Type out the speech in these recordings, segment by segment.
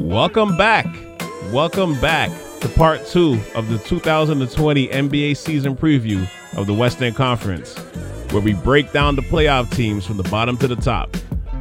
Welcome back. Welcome back to part 2 of the 2020 NBA season preview of the Western Conference, where we break down the playoff teams from the bottom to the top.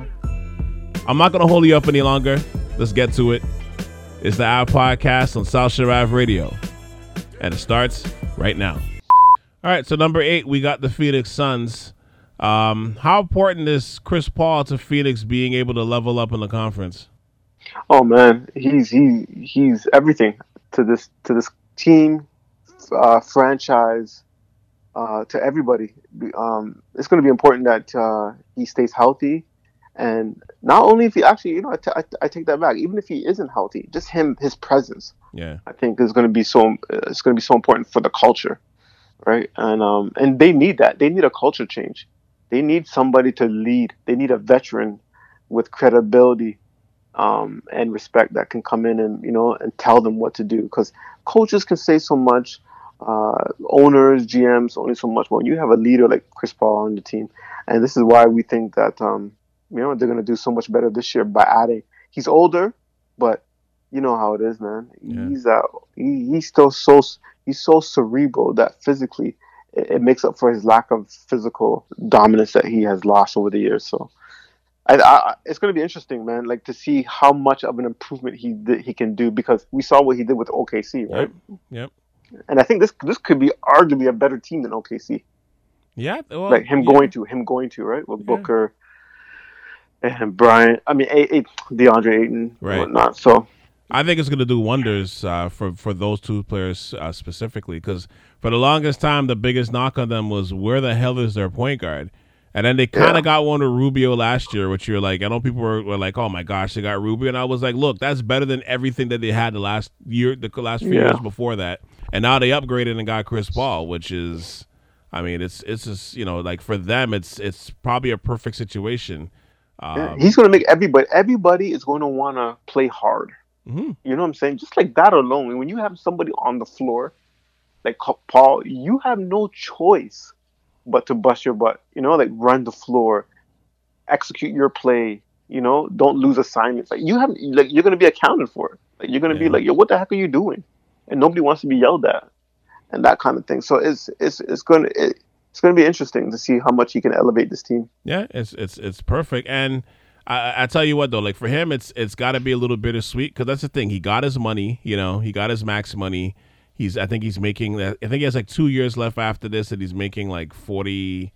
I'm not going to hold you up any longer. Let's get to it. It's the Av Podcast on South Shore Ave Radio, and it starts right now. All right, so number 8, we got the Phoenix Suns. How important is Chris Paul to Phoenix being able to level up in the conference? Oh man, he's everything to this team, franchise, to everybody. It's going to be important that he stays healthy, and not only if he actually, I take that back. Even if he isn't healthy, just his presence, I think is going to be so. It's going to be so important for the culture, right? And they need that. They need a culture change. They need somebody to lead. They need a veteran with credibility and respect that can come in and tell them what to do. Because coaches can say so much, owners, GMs only so much. But when you have a leader like Chris Paul on the team, and this is why we think that they're going to do so much better this year by adding. He's older, but you know how it is, man. Yeah. He's still he's so cerebral that physically it makes up for his lack of physical dominance that he has lost over the years. So it's going to be interesting, man, like to see how much of an improvement he can do, because we saw what he did with OKC, right? Yep. And I think this could be arguably a better team than OKC. Yeah. Well, like going to, right? With Booker and Bryant. I mean, DeAndre Ayton, right? And whatnot. So I think it's going to do wonders for those two players specifically, because for the longest time, the biggest knock on them was where the hell is their point guard? And then they kind of got one with Rubio last year, which you're like, I know people were like, oh my gosh, they got Rubio. And I was like, look, that's better than everything that they had the last few years before that. And now they upgraded and got Chris Paul, which is, I mean, it's just, like for them, it's probably a perfect situation. He's going to make everybody is going to want to play hard. Mm-hmm. You know what I'm saying? Just like that alone, when you have somebody on the floor like Paul, you have no choice but to bust your butt. Like run the floor, execute your play. Don't lose assignments. Like you're going to be accounted for. Like you're going to be like, yo, what the heck are you doing? And nobody wants to be yelled at, and that kind of thing. So it's going to be interesting to see how much he can elevate this team. Yeah, it's perfect. And I tell you what though, like for him, it's got to be a little bittersweet, because that's the thing. He got his money. He got his max money. I think he has like 2 years left after this, and he's making like 40.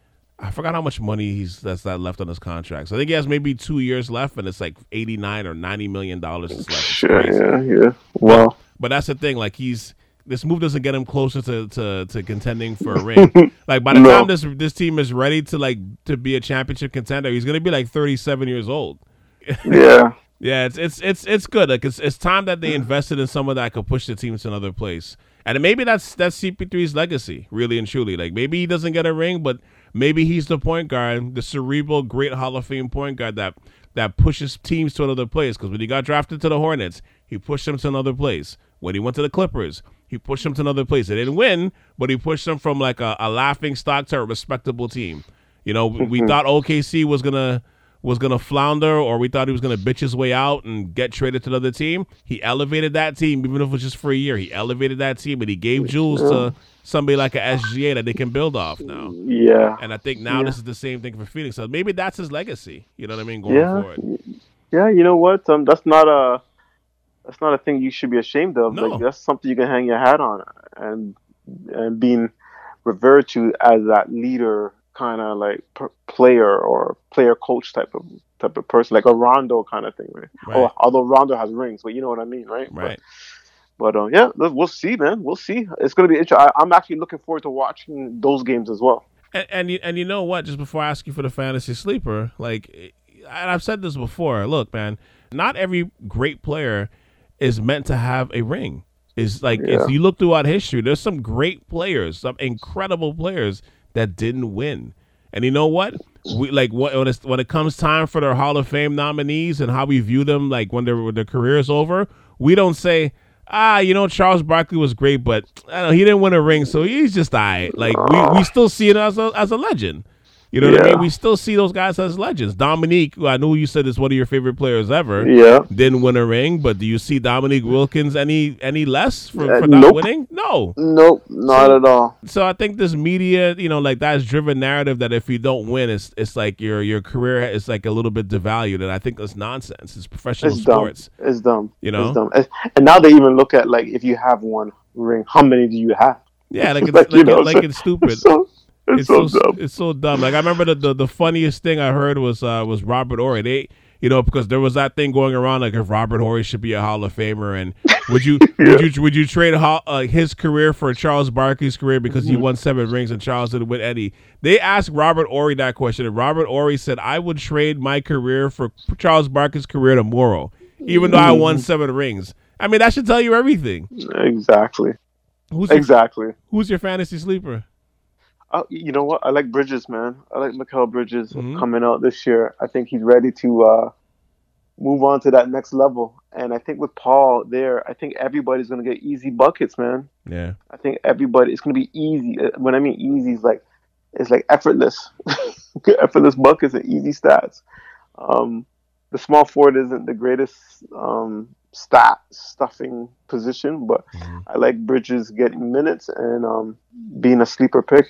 I forgot how much money that's left on his contract. So I think he has maybe 2 years left, and it's like $89 or $90 million left. Sure, yeah. Well, but that's the thing. Like this move doesn't get him closer to contending for a ring. Like by the time this team is ready to be a championship contender, he's gonna be like 37 years old. Yeah. Yeah, it's good. Like it's time that they invested in someone that could push the team to another place. And maybe that's CP3's legacy, really and truly. Like maybe he doesn't get a ring, but maybe he's the point guard, the cerebral, great Hall of Fame point guard that pushes teams to another place. Because when he got drafted to the Hornets, he pushed them to another place. When he went to the Clippers, he pushed them to another place. They didn't win, but he pushed them from like a laughing stock to a respectable team. We thought OKC was gonna flounder, or we thought he was gonna bitch his way out and get traded to another team. He elevated that team, even if it was just for a year. He elevated that team, and he gave jewels to somebody like a SGA that they can build off now. Yeah. And I think now this is the same thing for Phoenix. So maybe that's his legacy. You know what I mean? Going forward. Yeah. You know what? That's not a thing you should be ashamed of. No. Like that's something you can hang your hat on, and being referred to as that leader, kind of like player or player coach type of person, like a Rondo kind of thing, right? Although Rondo has rings, but you know what I mean, right? Right. But we'll see, man. We'll see. It's going to be interesting. I'm actually looking forward to watching those games as well. And you know what? Just before I ask you for the fantasy sleeper, and I've said this before. Look, man, not every great player is meant to have a ring. If you look throughout history, there's some great players, some incredible players that didn't win. And you know what? When it comes time for their Hall of Fame nominees and how we view them, like when their career is over, we don't say, Charles Barkley was great, but he didn't win a ring, so he's just all right. Like we still see it as a legend. You know what I mean? We still see those guys as legends. Dominique, who I know you said is one of your favorite players ever, didn't win a ring, but do you see Dominique Wilkins any less for not winning? No. Nope, not at all. So I think this media, like that's driven narrative that if you don't win, it's like your career is like a little bit devalued, and I think that's nonsense. It's professional sports. It's dumb. It's dumb. And now they even look at, like, if you have one ring, how many do you have? Yeah, like it's stupid. It's so dumb. It's so dumb. Like I remember the funniest thing I heard was Robert Horry. Because there was that thing going around, like if Robert Horry should be a Hall of Famer, and would you trade his career for Charles Barkley's career because he won 7 rings and Charles didn't win any? They asked Robert Horry that question, and Robert Horry said, "I would trade my career for Charles Barkley's career tomorrow, even though I won 7 rings." I mean, that should tell you everything. Exactly. Who's your fantasy sleeper? You know what? I like Bridges, man. I like Mikal Bridges coming out this year. I think he's ready to move on to that next level. And I think with Paul there, I think everybody's going to get easy buckets, man. Yeah. I think it's going to be easy. When I mean easy, it's like effortless. Effortless buckets and easy stats. The small forward isn't the greatest stat stuffing position, but I like Bridges getting minutes and being a sleeper pick.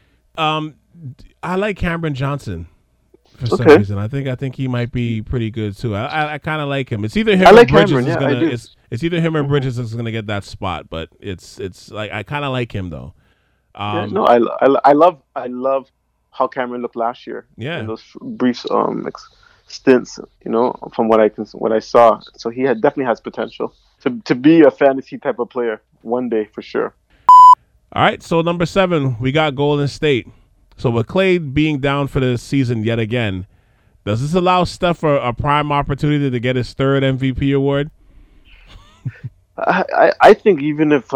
I like Cameron Johnson for some reason. I think he might be pretty good too. I kind of like him. It's either him or Bridges. It's either him or Bridges that's gonna get that spot. But it's like I kind of like him though. I love how Cameron looked last year. Yeah, in those brief stints. From what I saw. So he definitely has potential to be a fantasy type of player one day for sure. All right, so number 7, we got Golden State. So with Clay being down for the season yet again, does this allow Steph a prime opportunity to get his 3rd MVP award? I think even if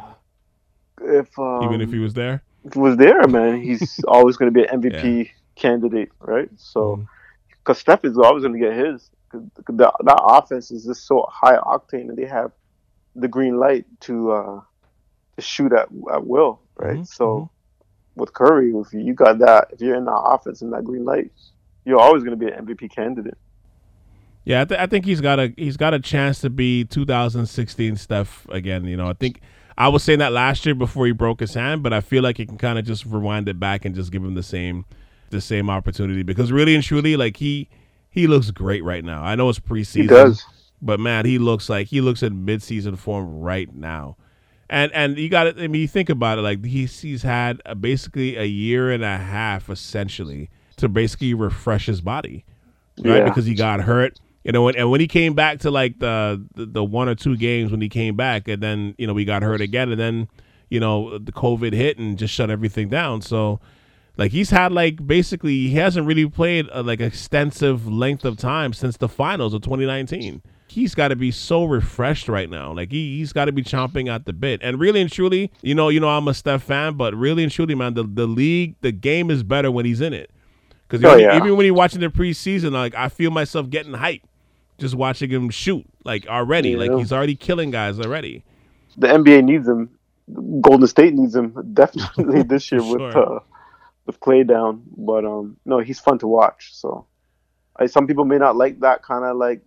he was there, man, he's always going to be an MVP candidate, right? So because Steph is always going to get his. That offense is just so high octane, and they have the green light to shoot at will, right? So with Curry, if you got that, if you're in that offense and that green light, you're always going to be an MVP candidate. Yeah, I think he's got a chance to be 2016 Steph again. I think I was saying that last year before he broke his hand, but I feel like he can kind of just rewind it back and just give him the same opportunity, because really and truly, like he looks great right now. I know it's preseason, he does, but man, he looks in midseason form right now. And you got it. I mean, you think about it, like he's had basically a year and a half essentially to basically refresh his body, right? Because he got hurt, and when he came back to like the 1 or 2 games when he came back, and then we got hurt again, and then the COVID hit and just shut everything down. So like he's had basically he hasn't really played like extensive length of time since the finals of 2019. He's got to be so refreshed right now. Like he's got to be chomping at the bit. And really and truly, I'm a Steph fan, but really and truly, man, the league, the game is better when he's in it. Because even when you're watching the preseason, like I feel myself getting hyped just watching him shoot already. Like he's already killing guys already. The NBA needs him. Golden State needs him definitely this year with Clay down. But no, he's fun to watch. So some people may not like that kind of like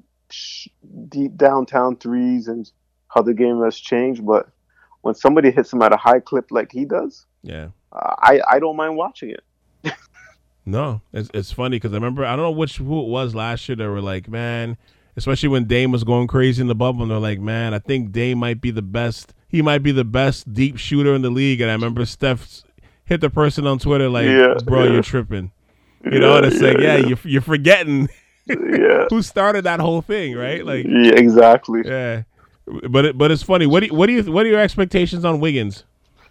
deep downtown threes and how the game has changed, but when somebody hits him at a high clip like he does, I don't mind watching it. No, it's funny because I remember, I don't know who it was last year, they were like, man, especially when Dame was going crazy in the bubble, and they're like, man, I think Dame might be the best. He might be the best deep shooter in the league. And I remember Steph hit the person on Twitter like, you're tripping. And it's like, you're forgetting who started that whole thing, right? Like, yeah, exactly. Yeah, but it's funny. What are your expectations on Wiggins?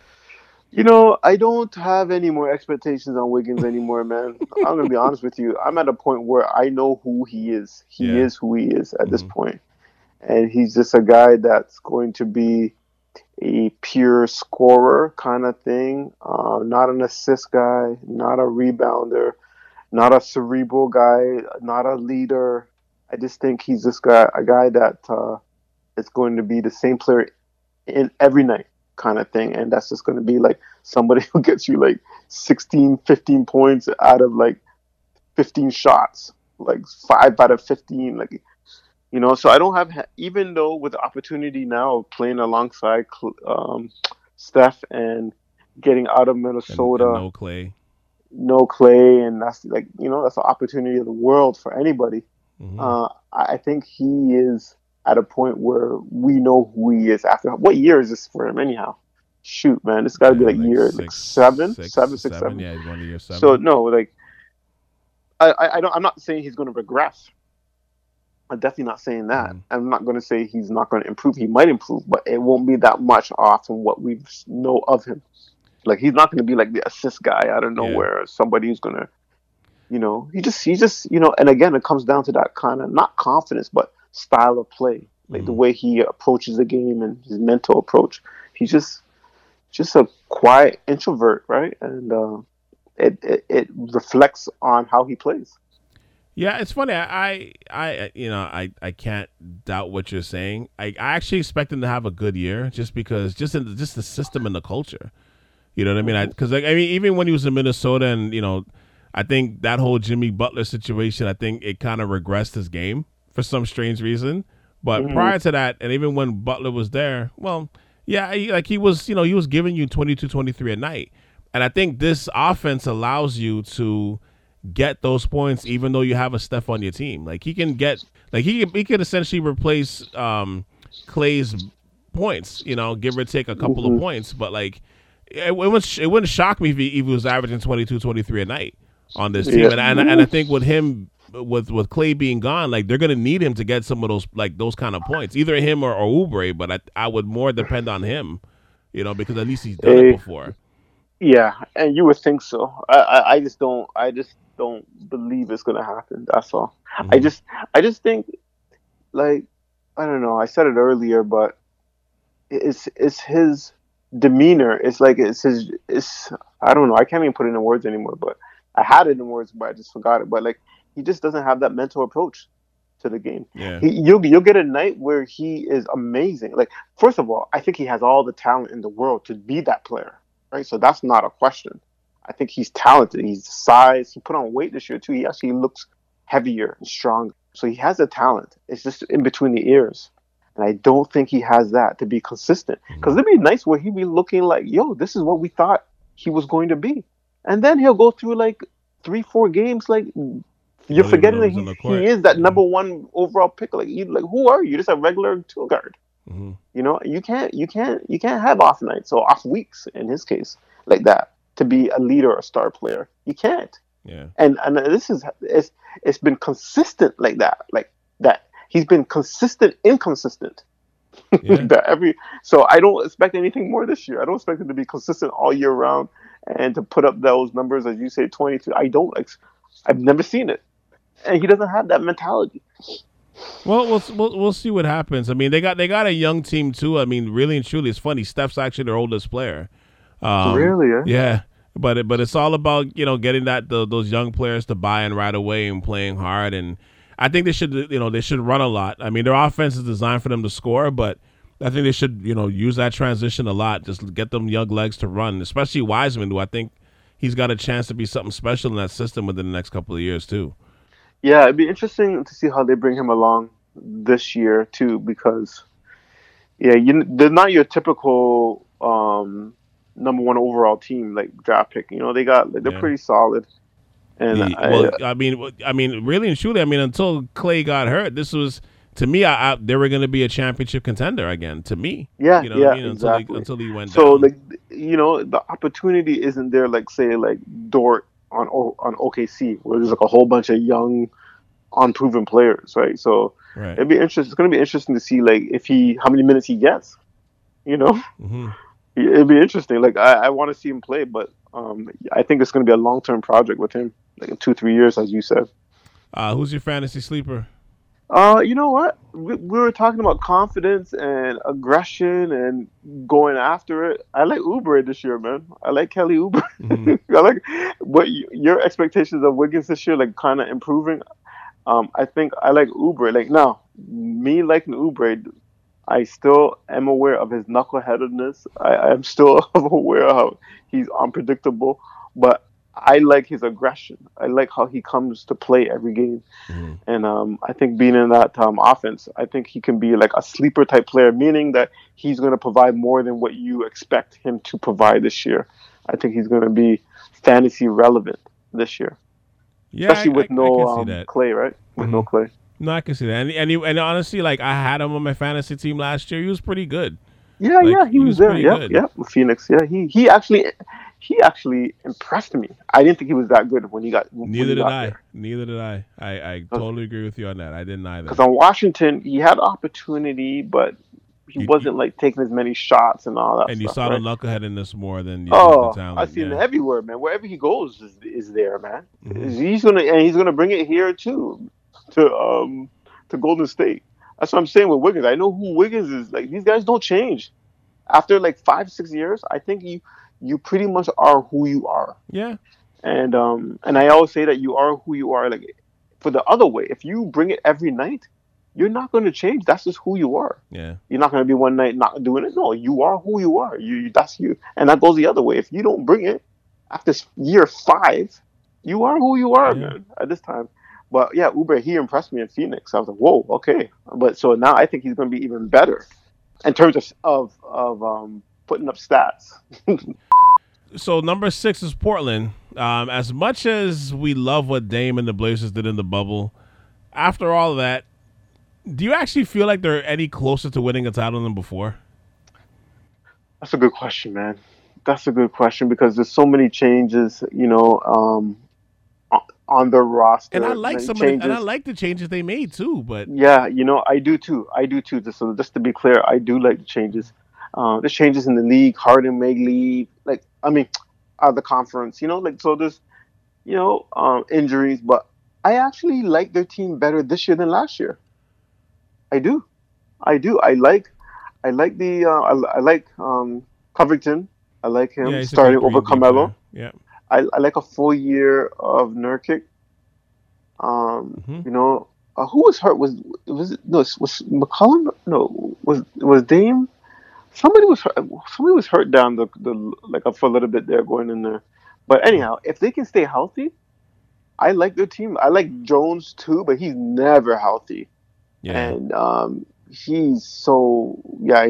I don't have any more expectations on Wiggins anymore, man. I'm gonna be honest with you. I'm at a point where I know who he is. He is who he is at this point, and he's just a guy that's going to be a pure scorer kind of thing. Not an assist guy, not a rebounder, not a cerebral guy, not a leader. I just think he's a guy that is going to be the same player in every night, kind of thing, and that's just going to be like somebody who gets you like 16, 15 points out of like 15 shots, like 5 out of 15, like, so I don't have, even though with the opportunity now of playing alongside Steph and getting out of And Minnesota, no Clay. no Clay, and that's like, that's an opportunity of the world for anybody. Hmm. I think he is at a point where we know who he is after. What year is this for him anyhow? Shoot, man, it's got to be like Like year like seven, six, seven, six, seven. seven. Yeah, he's going to year So 7. no, like I don't. I'm not saying he's going to regress. I'm definitely not saying that. Hmm. I'm not going to say he's not going to improve. He might improve, but it won't be that much off from what we know of him. Like he's not going to be like the assist guy out of Yeah. nowhere. Or somebody who's going to, he just, and again, it comes down to that kind of not confidence, but style of play, like the Hmm. way he approaches the game and his mental approach. He's just a quiet introvert, right? And it reflects on how he plays. Yeah, it's funny. I can't doubt what you're saying. I actually expect him to have a good year, just because, just the system and the culture. You know what I mean? Mm-hmm. Because even when he was in Minnesota, and I think that whole Jimmy Butler situation, I think it kind of regressed his game for some strange reason. But Mm-hmm. prior to that, and even when Butler was there, well, yeah, he was, he was giving you 22, 23 a night. And I think this offense allows you to get those points even though you have a Steph on your team. Like he can get, like he could essentially replace Clay's points, give or take a couple of Mm-hmm. points, but like it wouldn't shock me if he was averaging 22, 23 a night on this team. Yeah. And I think with him, with Clay being gone, like they're gonna need him to get some of those kind of points, either him or Oubre. But I would more depend on him, because at least he's done it Eh, before. yeah, and you would think so. I just don't believe it's gonna happen. That's all. I Hmm. just I just think, like, I don't know. I said it earlier, but it's his demeanor. It's like it's I don't know. I can't even put it in words anymore. But I had it in words, but I just forgot it. But like he just doesn't have that mental approach to the game. Yeah. You'll get a night where he is amazing. Like, first of all, I think he has all the talent in the world to be that player, right? So that's not a question. I think he's talented. He's size. He put on weight this year too. He actually looks heavier and stronger. So he has the talent. It's just in between the ears. And I don't think he has that to be consistent. Because Hmm. it'd be nice where he'd be looking like, yo, this is what we thought he was going to be. And then he'll go through like 3, 4 games, like You you're don't even forgetting know that who's on the he court. is that Yeah. number 1 overall pick. Like who are you? Just a regular tool guard. Hmm. You can't have off nights or off weeks in his case like that to be a leader or a star player. You can't. Yeah. And this is it's been consistent like that. Like that. He's been consistent, inconsistent. Yeah. Like that every so I don't expect anything more this year. I don't expect him to be consistent all year round and to put up those numbers as you say 22. I've never seen it. And he doesn't have that mentality. Well, we'll see what happens. I mean, they got a young team too. I mean, really and truly, it's funny. Steph's actually their oldest player. Really, eh? Yeah, but it's all about getting those young players to buy in right away and playing hard. And I think they should run a lot. I mean, their offense is designed for them to score, but I think they should use that transition a lot. Just get them young legs to run, especially Wiseman, who I think he's got a chance to be something special in that system within the next couple of years too. Yeah, it'd be interesting to see how they bring him along this year too, because yeah, they're not your typical number 1 overall team like draft pick. They're Yeah. pretty solid, and Well, I mean, really and truly, I mean, until Clay got hurt, this was to me, they were going to be a championship contender again. To me, yeah, you know what I yeah, mean? exactly. Until he went So down. like the opportunity isn't there like say like Dort on OKC where there's like a whole bunch of young unproven players, right? So Right. it'd be interesting. It's going to be interesting to see like if he how many minutes he gets. You know, Hmm. it'd be interesting. Like I want to see him play, but I think it's going to be a long-term project with him, like in 2, 3 years, as you said. Who's your fantasy sleeper? You know what? We were talking about confidence and aggression and going after it. I like Uber this year, man. I like Kelly Uber. Hmm. I like your expectations of Wiggins this year, like kind of improving. I think I like Uber. Like now, me liking Uber. I still am aware of his knuckleheadedness. I am still aware of how he's unpredictable, but I like his aggression. I like how he comes to play every game. Mhm. And I think being in that offense, I think he can be like a sleeper type player, meaning that he's going to provide more than what you expect him to provide this year. I think he's going to be fantasy relevant this year, Yeah, especially with I no can see that. Clay, right? With no Mhm. Clay. No, I can see that. And honestly, like I had him on my fantasy team last year. He was pretty good. Yeah, Like yeah, he he was was there. pretty Yep, good. yep. Phoenix. Yeah, he actually impressed me. I didn't think he was that good when Neither he did got I. there. Neither did I. I totally agree with you on that. I didn't either. Because on Washington, he had opportunity, but he You wasn't like taking as many shots and all that and you stuff, saw the right? knucklehead in this more than you did the Oh, I talent. see him Yeah. everywhere, man. Wherever he goes is there, man. Hmm. He's gonna bring it here too, to Golden State. That's what I'm saying with Wiggins. I know who Wiggins is. Like these guys don't change after like 5 6 years. I think you pretty much are who you are, Yeah. and I always say that you are who you are. Like for the other way, if you bring it every night, you're not going to change. That's just who you are. Yeah. You're not going to be one night not doing it. No, you are who you are. That's you, and that goes the other way. If you don't bring it after year 5, you are who you are, Yeah. man. At this time, but yeah, Uber he impressed me in Phoenix. I was like, whoa, okay. But so now I think he's going to be even better in terms of putting up stats. So number 6 is Portland. As much as we love what Dame and the Blazers did in the bubble, after all of that, do you actually feel like they're any closer to winning a title than before? That's a good question, man. That's a good question because there's so many changes, on the And I roster. like Many some of the and I changes. like the changes they made too. But Yeah, I do too. I do too. Just to be clear, I do like the changes. There's changes in the league. Harden may leave. Like, I mean, out of the conference. Like so. There's injuries, but I actually like their team better this year than last year. I do. I do. I like I like Covington. I like yeah, him he's a good starting over 3-and-D Carmelo. player. Yeah. I like a full year of Nurkic. Hmm. Who was hurt? Was no was McCollum? No, was Dame? Somebody was hurt. Somebody was hurt down the like for a little bit there going in there. But anyhow, if they can stay healthy, I like their team. I like Jones too, but he's never healthy, Yeah. and he's so yeah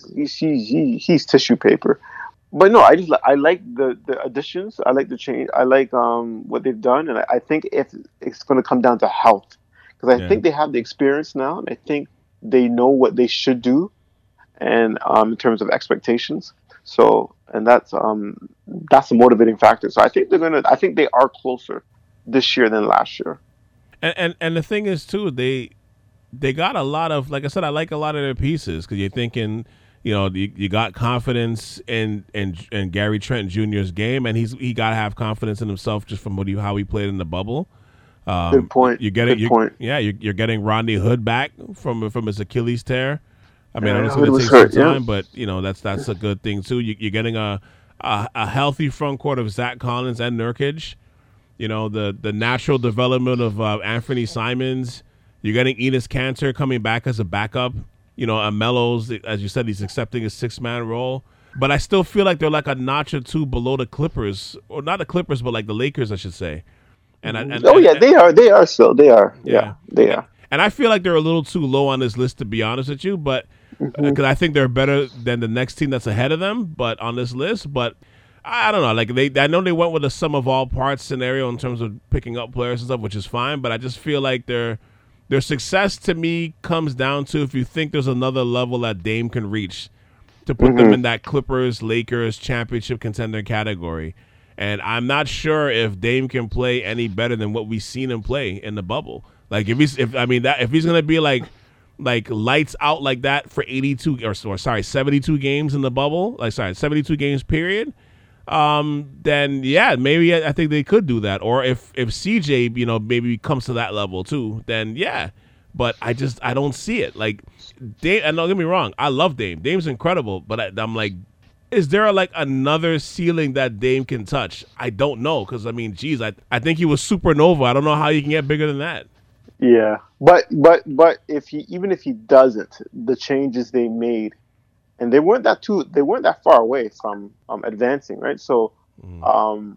he's tissue paper. But no, I like the additions. I like the change. I like what they've done, and I think if it's going to come down to health, because I Yeah. think they have the experience now, and I think they know what they should do, and in terms of expectations. So, and that's a motivating factor. So I think I think they are closer this year than last year. And the thing is too, they got a lot of, like I said, I like a lot of their pieces because you're thinking, you got confidence in Gary Trent Jr.'s game, and he got to have confidence in himself just from how he played in the bubble. Good point. You're getting Good point. you're getting Rodney Hood back from his Achilles tear. I mean, I know Yeah, it's Hood going to was take some hurt. Yeah. time, but that's a good thing too. You're getting a healthy front court of Zach Collins and Nurkic. The natural development of Anthony Simons. You're getting Enes Kanter coming back as a backup. And Melo's, as you said, he's accepting a 6-man role. But I still feel like they're like a notch or two below the Clippers, or not the Clippers, but like the Lakers, I should say. Oh yeah, they are. They are still. They are. Yeah, they and, are. and I feel like they're a little too low on this list, to be honest with you. But because I think they're better than the next team that's ahead of them, but on this list. But I don't know. Like I know they went with a sum of all parts scenario in terms of picking up players and stuff, which is fine. But I just feel like their success to me comes down to if you think there's another level that Dame can reach to put them in that Clippers, Lakers championship contender category. And I'm not sure if Dame can play any better than what we've seen him play in the bubble. Like if he's gonna be like lights out like that for 72 games in the bubble, 72 games period. Then yeah, maybe I think they could do that. Or if CJ, maybe comes to that level too, then yeah. But I don't see it. Like Dame, and don't get me wrong, I love Dame. Dame's incredible, but I'm like, is there like another ceiling that Dame can touch? I don't know, because I mean, geez, I think he was supernova. I don't know how you can get bigger than that. Yeah, but if he even if he doesn't, the changes they made, and they weren't that far away from advancing, right? So, Mm. um,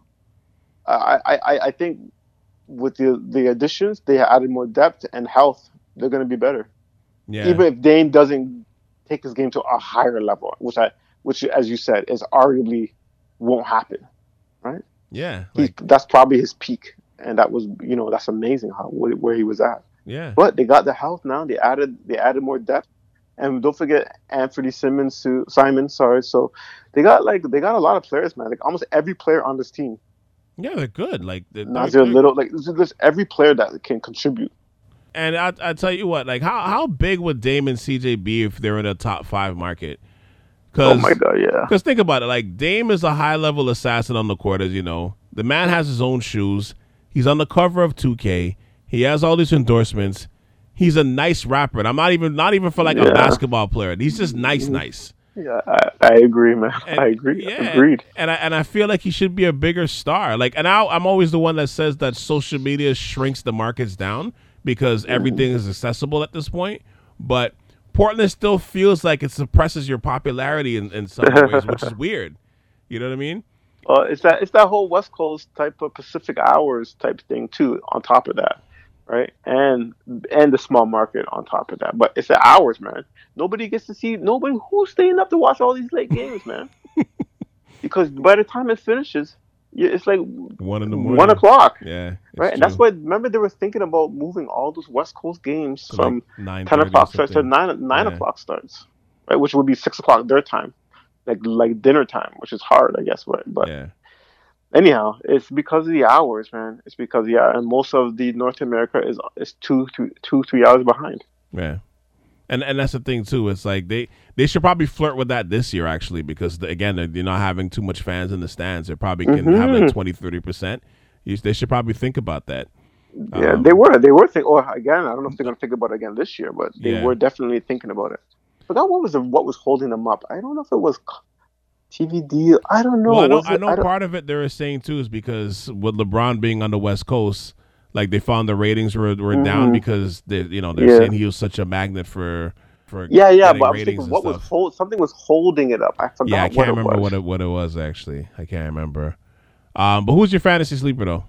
I think with the additions, they added more depth and health. They're going to be better, Yeah, even if Dame doesn't take his game to a higher level, which as you said is arguably won't happen, right? yeah, He's like that's probably his peak, and that was that's amazing how where he was at. yeah, But they got the health now. They added more depth, and don't forget Anthony Simon. Sorry, so they got a lot of players, man. Like almost every player on this team. yeah. They're good. Like Nazir Little, like there's every player that can contribute. and I tell you what, like how big would Dame and CJ be if they're in a top five market? Oh my Because god, yeah, think about it, like Dame is a high level assassin on the court, as you know. The man has his own shoes. He's on the cover of 2K. He has all these endorsements. He's a nice rapper. And I'm not even for like a yeah, basketball player. He's just nice. yeah. I agree, man. And I agree. yeah, Agreed. and I feel like he should be a bigger star. Like, and I'm always the one that says that social media shrinks the markets down because everything is accessible at this point. But Portland still feels like it suppresses your popularity in some ways, which is weird. You know what I mean? It's that whole West Coast type of Pacific hours type thing too. On top of that, right? And the small market on top of that. But it's the hours, man. Nobody gets to see. Nobody who's staying up to watch all these late games, man. Because by the time it finishes, it's like 1 1 in the morning. o'clock, Yeah, right? it's And that's true. why remember they were thinking about moving all those West Coast games To like from nine 10 thirty or o'clock starts to something. nine Yeah, o'clock starts, right? Which would be 6 o'clock their time, like dinner time, which is hard, I guess. But yeah. anyhow, it's because of the hours, man. It's because and most of the North America is 3 hours behind. Yeah. And that's the thing too. It's like they should probably flirt with that this year actually because again they're not having too much fans in the stands. They probably can have like Hmm. 20-30%. They should probably think about that. Yeah, they Um, were. They were thinking. Or again, I don't know if they're gonna think about it again this year, but they yeah. were definitely thinking about it. Forgot what was holding them up. I don't know if it was TV deal. I don't know. Well, Was I it? know I don't. part of it they were saying too is because with LeBron being on the West Coast, like they found the ratings were down Hmm. because they're Yeah, saying he was such a magnet for yeah, yeah. But getting I was ratings thinking, and what was stuff. something was holding it up. I Yeah, I forgot what can't it remember was. what it was actually. I can't remember. But who's your fantasy sleeper though?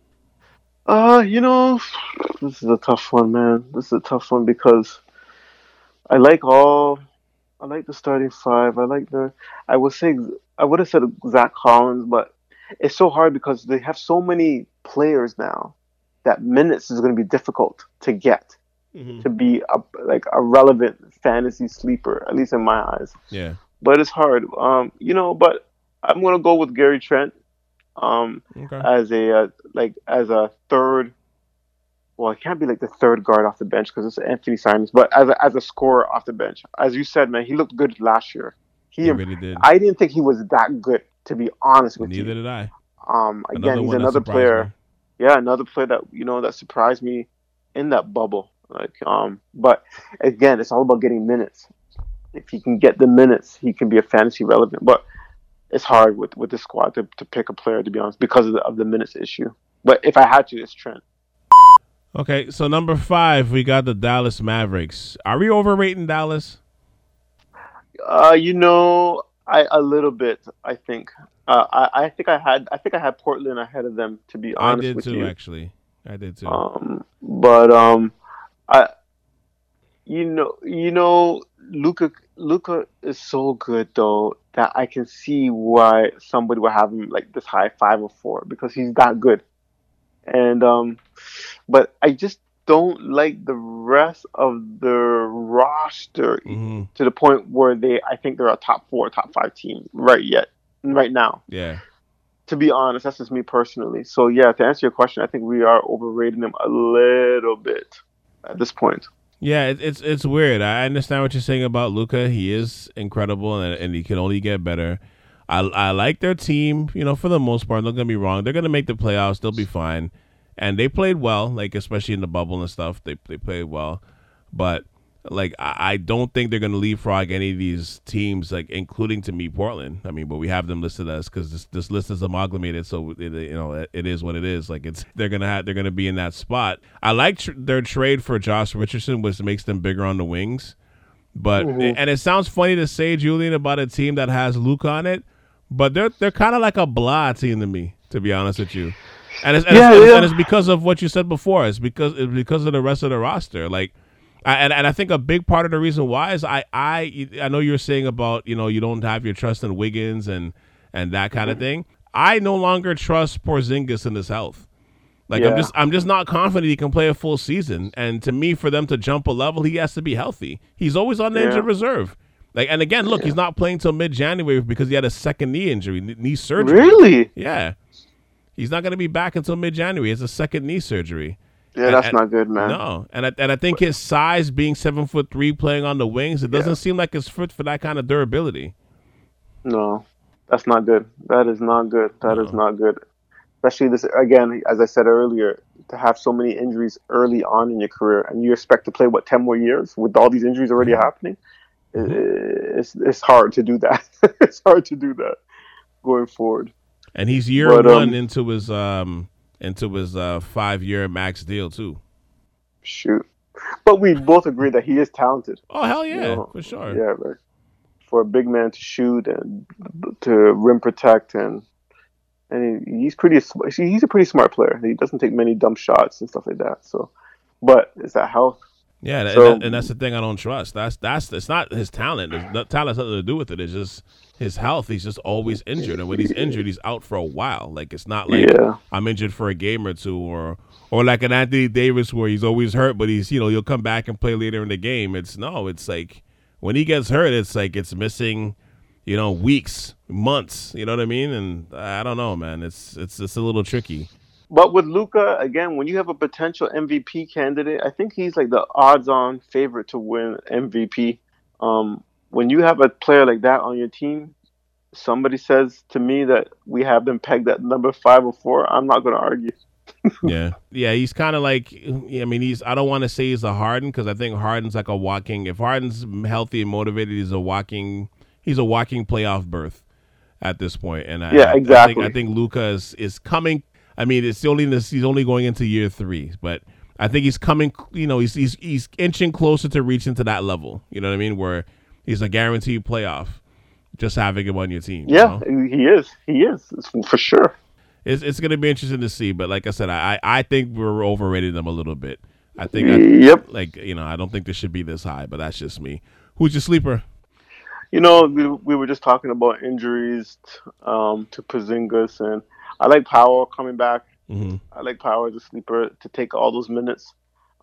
You know, this is a tough one, man. This is a tough one because I like all. I like the starting five. I would say. I would have said Zach Collins, but it's so hard because they have so many players now that minutes is going to be difficult to get Hmm. to be a relevant fantasy sleeper, at least in my eyes. Yeah. But it's hard. But I'm gonna go with Gary Trent. Um, Okay. as a third. Well, it can't be like the third guard off the bench because it's Anthony Simons. But as a scorer off the bench, as you said, man, he looked good last year. He really did. I didn't think he was that good, to be honest with you. Neither did I. Again, Another he's one that another surprised player. me. Yeah, another player that that surprised me in that bubble. But again, it's all about getting minutes. If he can get the minutes, he can be a fantasy relevant. But it's hard with the squad to pick a player, to be honest, because of the minutes issue. But if I had to, it's Trent. Okay, so number 5, we got the Dallas Mavericks. Are we overrating Dallas? I a little bit. I think. I think I had Portland ahead of them, to be I honest did with too, you. actually. I did too. But I Luca is so good though that I can see why somebody would have him like this high 5 or 4 because he's that good. And but I just don't like the rest of the roster Hmm. to the point where I think they're a top 4, top 5 team right now. Yeah. To be honest, that's just me personally. So yeah, to answer your question, I think we are overrating them a little bit at this point. Yeah, it's weird. I understand what you're saying about Luca. He is incredible, and he can only get better. I like their team, for the most part. Don't get me wrong. They're going to make the playoffs. They'll be fine. And they played well, like especially in the bubble and stuff. They played well. But Like I don't think they're going to leapfrog any of these teams, like including to me Portland. I mean, but we have them listed as because this list is amalgamated, so it is what it is. Like they're gonna be in that spot. I like their trade for Josh Richardson, which makes them bigger on the wings. But and it sounds funny to say, Julian, about a team that has Luka on it, but they're kind of like a blah team to me, to be honest with you. And it's because of what you said before. It's because of the rest of the roster. Like. And I think a big part of the reason why is I know you're saying about you don't have your trust in Wiggins and that kind of thing. I no longer trust Porzingis in his health. Like I'm just not confident he can play a full season. And to me, for them to jump a level, he has to be healthy. He's always on the injured reserve. Like, and again, look, he's not playing till mid-January because he had a second knee injury, knee surgery. Really? Yeah, he's not going to be back until mid-January. It's a second knee surgery. Yeah, that's not good, man. No, and I think his size, being 7'3", playing on the wings, it doesn't seem like it's fit for that kind of durability. No, that's not good. That is not good. That is not good. Especially this again, as I said earlier, to have so many injuries early on in your career, and you expect to play 10 more years with all these injuries already happening. It's hard to do that. It's hard to do that going forward. And he's year one into his 5-year max deal too. Shoot, but we both agree that he is talented. Oh hell yeah, for sure. Yeah, right. For a big man to shoot and to rim protect and he's a pretty smart player. He doesn't take many dumb shots and stuff like that. So, but is that health? Yeah, and that's the thing I don't trust. That's it's not his talent. The talent has nothing to do with it. It's just his health. He's just always injured, and when he's injured, he's out for a while. Like it's not like I'm injured for a game or two, or like an Anthony Davis where he's always hurt, but he'll come back and play later in the game. It's like when he gets hurt, it's like it's missing, weeks, months. You know what I mean? And I don't know, man. It's a little tricky. But with Luka, again, when you have a potential MVP candidate, I think he's like the odds-on favorite to win MVP. When you have a player like that on your team, somebody says to me that we have them pegged at number 5 or 4, I'm not going to argue. Yeah, he's kind of like, I mean, I don't want to say he's a Harden because I think Harden's like if Harden's healthy and motivated, he's a walking playoff berth at this point. And exactly. I think Luka is coming. I mean, he's only going into year 3, but I think he's coming. He's inching closer to reaching to that level. You know what I mean? Where he's a guaranteed playoff, just having him on your team. Yeah, he is. He is for sure. It's going to be interesting to see, but like I said, I think we're overrating them a little bit. I think, I don't think this should be this high, but that's just me. Who's your sleeper? We were just talking about injuries to Porzingis, and I like Powell coming back. Mm-hmm. I like Powell as a sleeper to take all those minutes.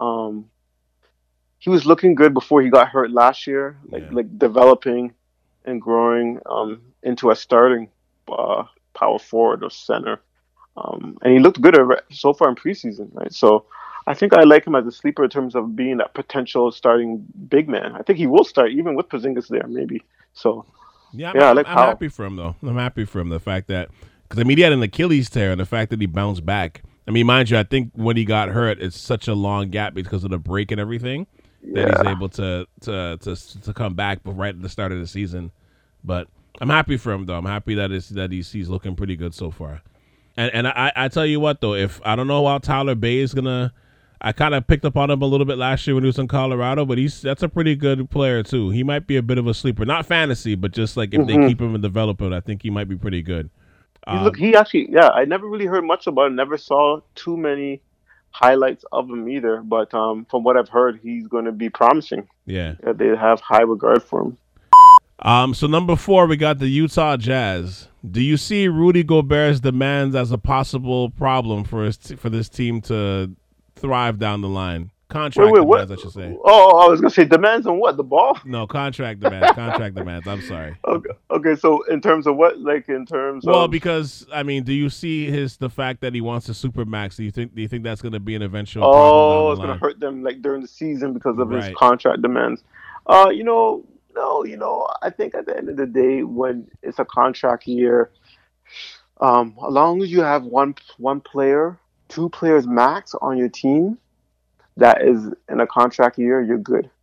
He was looking good before he got hurt last year, like developing and growing into a starting power forward or center. And he looked good so far in preseason, right? So I think I like him as a sleeper in terms of being that potential starting big man. I think he will start even with Porzingis there, maybe. So I'm happy for him though. I'm happy for him. The fact that because he had an Achilles tear, and the fact that he bounced back. I mean, mind you, I think when he got hurt, it's such a long gap because of the break and everything that he's able to come back right at the start of the season. But I'm happy for him though. I'm happy that he's looking pretty good so far. And I tell you what though, if I don't know how Tyler Bay is gonna. I kind of picked up on him a little bit last year when he was in Colorado, but that's a pretty good player too. He might be a bit of a sleeper, not fantasy, but just like if they keep him and develop him, I think he might be pretty good. He actually, I never really heard much about him. Never saw too many highlights of him either. But from what I've heard, he's going to be promising. Yeah, they have high regard for him. So number 4, we got the Utah Jazz. Do you see Rudy Gobert's demands as a possible problem for this team to thrive down the line? Contract demands, I should say. Oh, I was going to say demands on what? The ball? No, contract demands. Contract demands. I'm sorry. Okay. So in terms of what? Like in terms of... Well, because, I mean, do you see the fact that he wants a supermax? Do you think that's going to be an eventual problem down the line? It's going to hurt them like during the season because of his contract demands. No, I think at the end of the day, when it's a contract year, as long as you have one player, 2 players max on your team, that is in a contract year, you're good.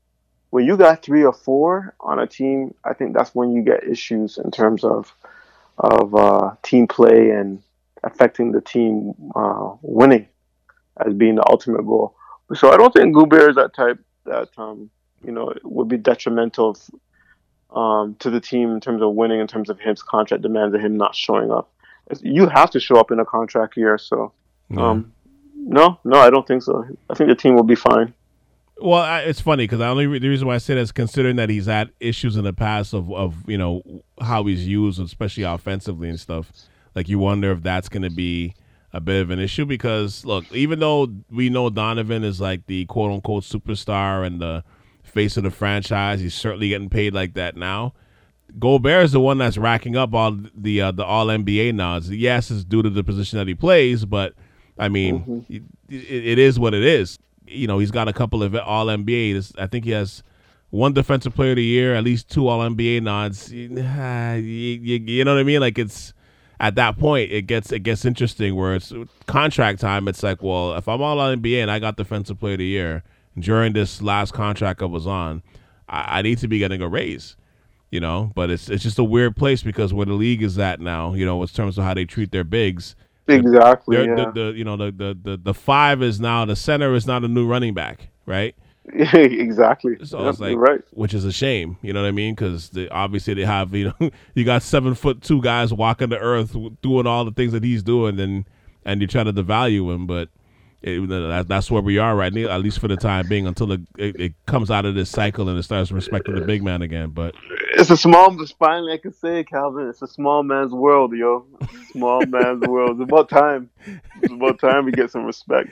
when you got 3 or 4 on a team, I think that's when you get issues in terms of team play and affecting the team winning as being the ultimate goal. So I don't think Gobert is that type that would be detrimental to the team in terms of winning, in terms of his contract demands and him not showing up. You have to show up in a contract year, so Yeah. no, I don't think so. I think the team will be fine. Well, it's funny because the reason why I say that is considering that he's had issues in the past of how he's used, especially offensively and stuff. Like you wonder if that's going to be a bit of an issue because look, even though we know Donovan is like the quote unquote superstar and the face of the franchise, he's certainly getting paid like that now. Gobert is the one that's racking up all the All NBA nods. Yes, it's due to the position that he plays, but I mean, it is what it is. He's got a couple of All NBA. I think he has one Defensive Player of the Year, at least 2 All NBA nods. You know what I mean? Like it's at that point it gets interesting where it's contract time. It's like, well, if I'm All NBA and I got Defensive Player of the Year during this last contract I was on, I need to be getting a raise. But it's just a weird place because where the league is at now, in terms of how they treat their bigs. Exactly. The 5 is now the center is not a new running back, right? Exactly. So it's like, right. Which is a shame, you know what I mean? Because obviously they have, you got 7'2" guys walking the earth doing all the things that he's doing, and you try to devalue him, but that's where we are right now, at least for the time being, until it comes out of this cycle and it starts respecting the big man again. But it's finally I can say it, Calvin. It's a small man's world, yo. Small man's world. It's about time. We get some respect.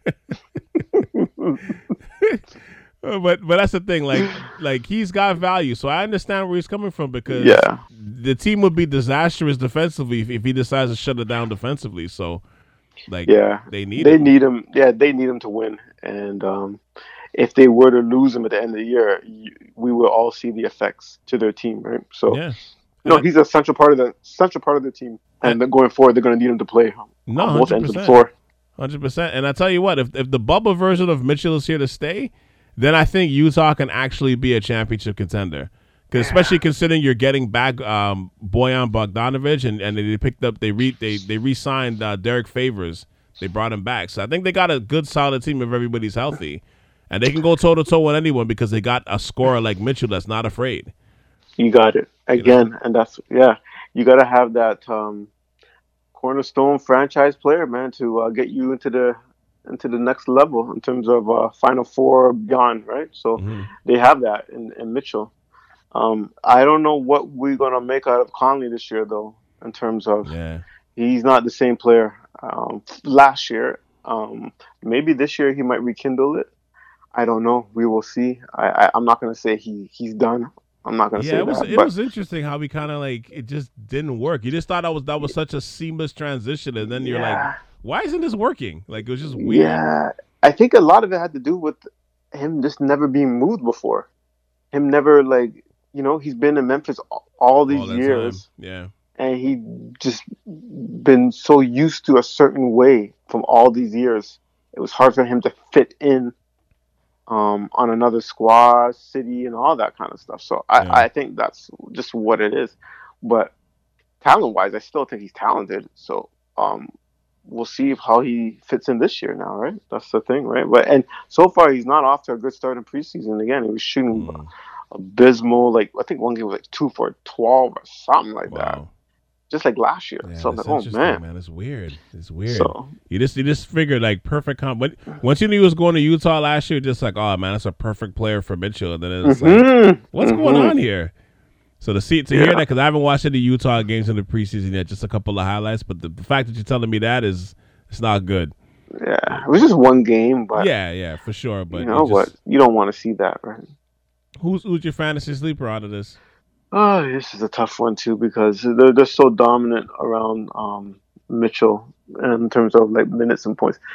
But that's the thing, like he's got value, so I understand where he's coming from because the team would be disastrous defensively if he decides to shut it down defensively. So, they need him. Yeah, they need him to win, and if they were to lose him at the end of the year, we will all see the effects to their team, right? So, he's a central part of the team, and going forward, they're going to need him to play on both ends of the floor. 100%. And I tell you what, if the bubble version of Mitchell is here to stay, then I think Utah can actually be a championship contender. Because especially considering you're getting back Bojan Bogdanovic, and they picked up they re-signed Derek Favors. They brought him back, so I think they got a good solid team if everybody's healthy, and they can go toe to toe with anyone because they got a scorer like Mitchell that's not afraid. You got it again, and that's you got to have that cornerstone franchise player, man, to get you into the next level in terms of Final Four or beyond, right? So they have that in Mitchell. I don't know what we're gonna make out of Conley this year, though. In terms of he's not the same player last year. Maybe this year he might rekindle it. I don't know. We will see. I'm not gonna say he's done. I'm not gonna say that. It was interesting how we kind of it just didn't work. You just thought that was such a seamless transition, and then you're like, why isn't this working? Like it was just weird. Yeah, I think a lot of it had to do with him just never being moved before. Him never he's been in Memphis all these years. Yeah. And he just been so used to a certain way from all these years. It was hard for him to fit in on another squad, city, and all that kind of stuff. So I think that's just what it is. But talent-wise, I still think he's talented. So we'll see how he fits in this year now, right? That's the thing, right? And so far, he's not off to a good start in preseason. Again, he was shooting abysmal. I think one game was 2 for 12 or something like that. Just like last year. Yeah, so I'm like, oh man, it's weird. So you just figured perfect comp. But once you knew he was going to Utah last year, just like, oh man, that's a perfect player for Mitchell. And then it's like, what's going on here? So to hear that, because I haven't watched any Utah games in the preseason yet, just a couple of highlights. But the fact that you're telling me that it's not good. Yeah, it was just one game, but yeah, for sure. But you know what? You don't want to see that, right? Who's your fantasy sleeper out of this? Oh, this is a tough one too because they're so dominant around Mitchell in terms of minutes and points.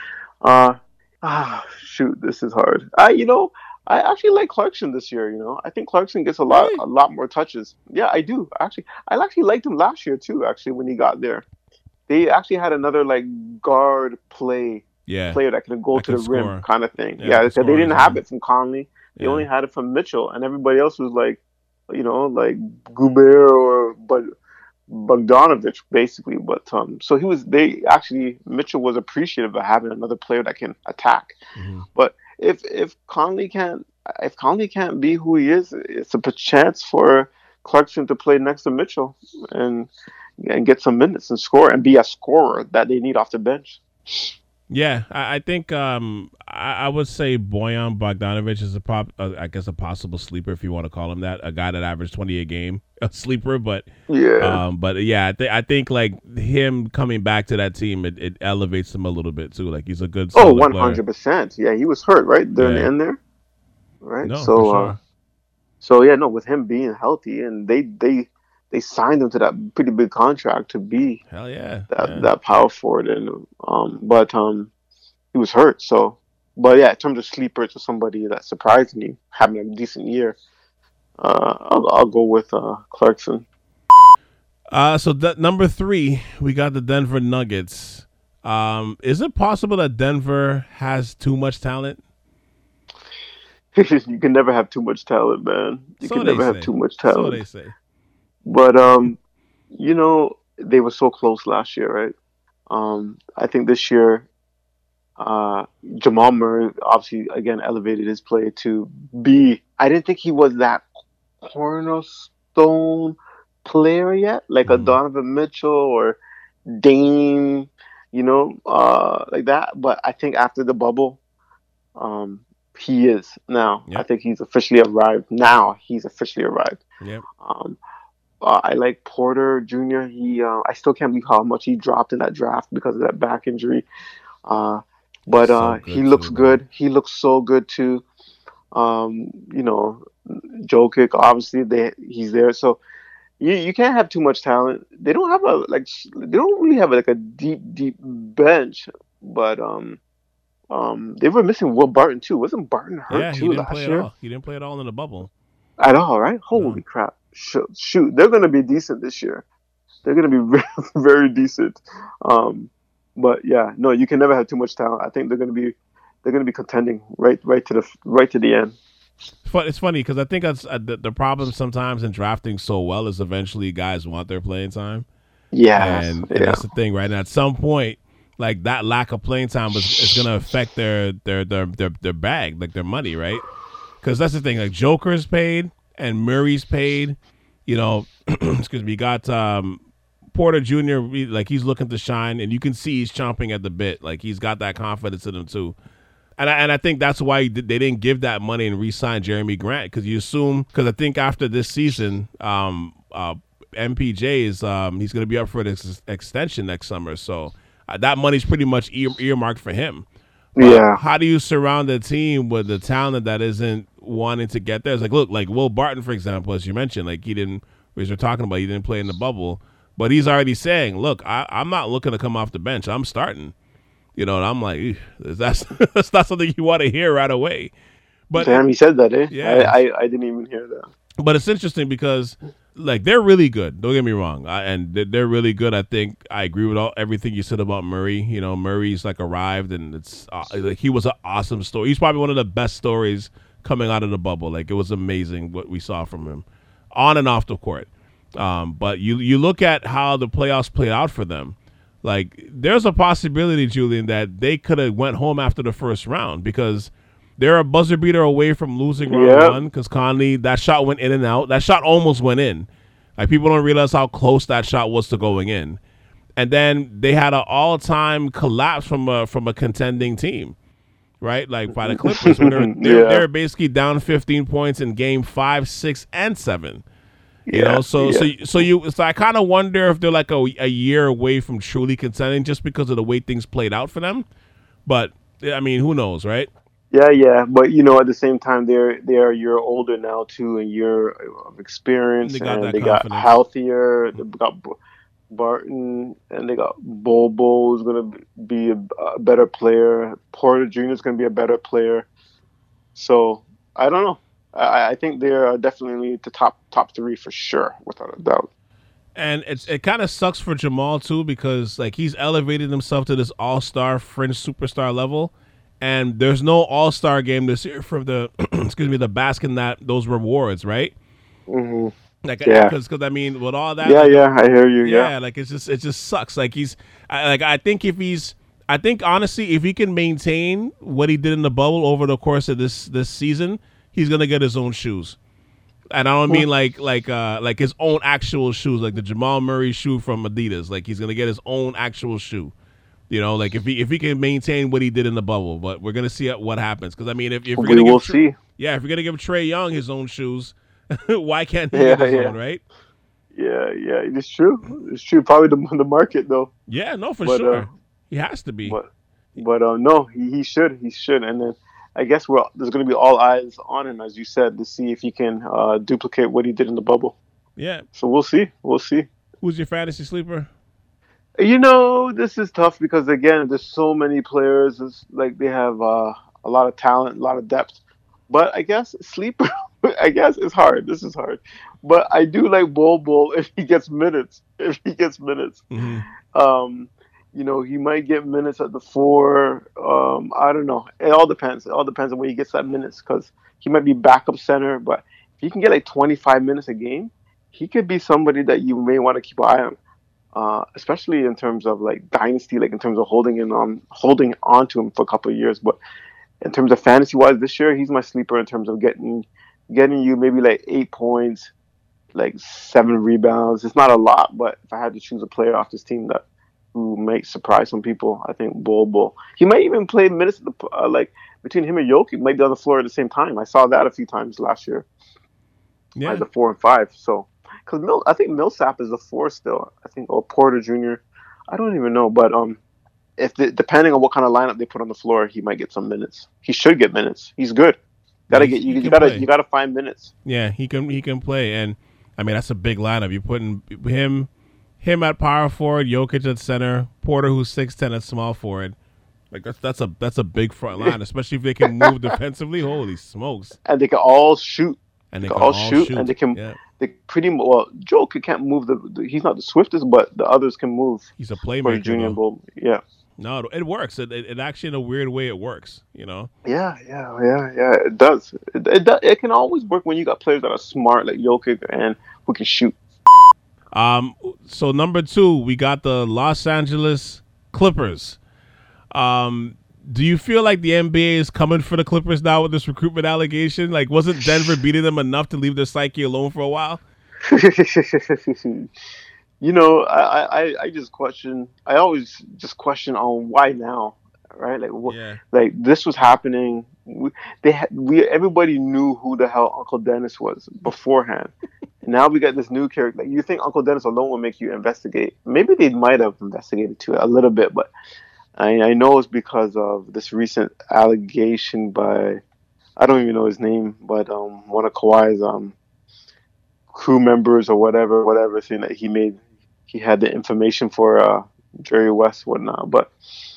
Shoot, this is hard. I actually like Clarkson this year. I think Clarkson gets a lot more touches. Yeah, I do actually. I actually liked him last year too. Actually, when he got there, they actually had another guard player that can go to the rim kind of thing. Yeah, they didn't have it from Conley. He only had it from Mitchell, and everybody else was like, like Gobert or Bogdanovich, basically. But so Mitchell was appreciative of having another player that can attack. Mm-hmm. But if Conley can't be who he is, it's a chance for Clarkson to play next to Mitchell and get some minutes and score and be a scorer that they need off the bench. Yeah, I think I would say Bojan Bogdanovic is I guess a possible sleeper, if you want to call him that, a guy that averaged 20 a game, a sleeper. But I think like him coming back to that team, it elevates him a little bit too. Like he's a good 100%. Yeah, he was hurt right there in the end there, right? No, for sure. With him being healthy, and they signed him to that pretty big contract to be that power forward, and but he was hurt. So, but yeah, in terms of sleeper to somebody that surprised me having a decent year, I'll go with Clarkson. So number 3, we got the Denver Nuggets. Is it possible that Denver has too much talent? You can never have too much talent, man. You can never have too much talent. So they say. But they were so close last year, right? I think this year, Jamal Murray obviously again elevated his play to be. I didn't think he was that cornerstone player yet, like a Donovan Mitchell or Dame, like that. But I think after the bubble, he is now. Yep. I think he's officially arrived. Yep. I like Porter Jr. I still can't believe how much he dropped in that draft because of that back injury. But he looks good. He looks so good too. Jokic, obviously he's there. So you can't have too much talent. They don't really have a deep bench, but they were missing Will Barton too. Wasn't Barton hurt too last year? He didn't play at all in the bubble. At all, right? Holy crap. Shoot, they're going to be decent this year. They're going to be very, very decent. But yeah, no, you can never have too much talent. I think they're going to be contending right to the end. It's funny because I think that's the problem sometimes in drafting so well is eventually guys want their playing time. Yeah, and that's the thing, right? And at some point, like that lack of playing time is going to affect their bag, like their money, right? Because that's the thing. Like Joker's paid. And Murray's paid, excuse me. You got Porter Jr. Like he's looking to shine, and you can see he's chomping at the bit. Like he's got that confidence in him too. And I think that's why they didn't give that money and re-sign Jeremy Grant because you assume because I think after this season, MPJ is he's going to be up for an extension next summer. So that money's pretty much earmarked for him. Yeah. How do you surround a team with the talent that isn't wanting to get there? It's like, look, like Will Barton, for example, as you mentioned, like he didn't play in the bubble, but he's already saying, look, I'm not looking to come off the bench. I'm starting, and I'm like, that's not something you want to hear right away. But damn, he said that, eh? Yeah. I didn't even hear that. But it's interesting because like they're really good. Don't get me wrong, and they're really good. I think I agree with everything you said about Murray. Murray's like arrived, and it's like he was an awesome story. He's probably one of the best stories coming out of the bubble. Like it was amazing what we saw from him, on and off the court. But you look at how the playoffs played out for them. Like there's a possibility, Julian, that they could have went home after the first round because they're a buzzer beater away from losing round one because Conley, that shot went in and out. That shot almost went in. Like people don't realize how close that shot was to going in. And then they had an all-time collapse from a contending team, right? Like by the Clippers, they're basically down 15 points in game 5, 6, and 7. So I kind of wonder if they're like a year away from truly contending just because of the way things played out for them. But I mean, who knows, right? Yeah, but at the same time, they're a year older now too, a year of experience, and they got healthier. They got Barton, and they got Bobo is going to be a better player. Porter Jr. is going to be a better player. So I don't know. I think they're definitely the top 3 for sure, without a doubt. And it kind of sucks for Jamal too because like he's elevated himself to this all-star fringe superstar level. and there's no All-Star game this year for the the basking those rewards, right? Mm-hmm. Like, Yeah. because I mean, with all that, Yeah, like, yeah, I hear you. yeah, Yeah. like it just sucks. Like I think honestly, if he can maintain what he did in the bubble over the course of this season, he's gonna get his own shoes. And I don't mean like his own actual shoes, like the Jamal Murray shoe from Adidas. Like he's gonna get his own actual shoe. You know, like if he can maintain what he did in the bubble, but we're gonna see what happens. Because I mean, if you're We gonna will give see. yeah, if you're gonna give Trae Young his own shoes, why can't he Yeah, get his yeah. own, right? Yeah, yeah, it's true. It's true. Probably the market though. Yeah, no, for But sure, he has to be. but no, he should. He should. And then I guess there's going to be all eyes on him, as you said, to see if he can duplicate what he did in the bubble. Yeah. So we'll see. We'll see. Who's your fantasy sleeper? This is tough because again, there's so many players. It's like they have a lot of talent, a lot of depth. But I guess sleeper. I guess it's hard. This is hard. But I do like Bol if he gets minutes. If he gets minutes. Mm-hmm. He might get minutes at the 4. I don't know. It all depends. It all depends on where he gets that minutes because he might be backup center. But if he can get like 25 minutes a game, he could be somebody that you may want to keep an eye on, especially in terms of like dynasty, like in terms of holding on to him for a couple of years. But in terms of fantasy wise, this year he's my sleeper in terms of getting you maybe like 8 points, like 7 rebounds. It's not a lot, but if I had to choose a player off this team who might surprise some people, I think Bol. He might even play minutes like between him and Jokic, might be on the floor at the same time. I saw that a few times last year. Yeah, as a 4 and 5. So because I think Millsap is a 4 still. I think or Porter Jr. I don't even know, but depending on what kind of lineup they put on the floor, he might get some minutes. He should get minutes. He's good. You gotta find minutes. Yeah, he can play, and I mean that's a big lineup. You're putting him at power forward, Jokic at center, Porter who's 6'10" at small forward. Like that's a big front line, especially if they can move defensively. Holy smokes! And they can all shoot. And they can all shoot, and they can. Yeah. They pretty well. Jokic can't move he's not the swiftest, but the others can move. He's a playmaker. Junior Bull, yeah. No, it works. It actually, in a weird way, it works. Yeah. It does. It can always work when you got players that are smart like Jokic and who can shoot. So number 2, we got the Los Angeles Clippers. Do you feel like the NBA is coming for the Clippers now with this recruitment allegation? Like, wasn't Denver beating them enough to leave their psyche alone for a while? I just question. I always just question on why now, right? Like this was happening. Everybody knew who the hell Uncle Dennis was beforehand. Now we got this new character. Like, you think Uncle Dennis alone would make you investigate? Maybe they might have investigated too a little bit, but I know it's because of this recent allegation by, I don't even know his name, but one of Kawhi's crew members or whatever, saying that he had the information for Jerry West, whatnot. But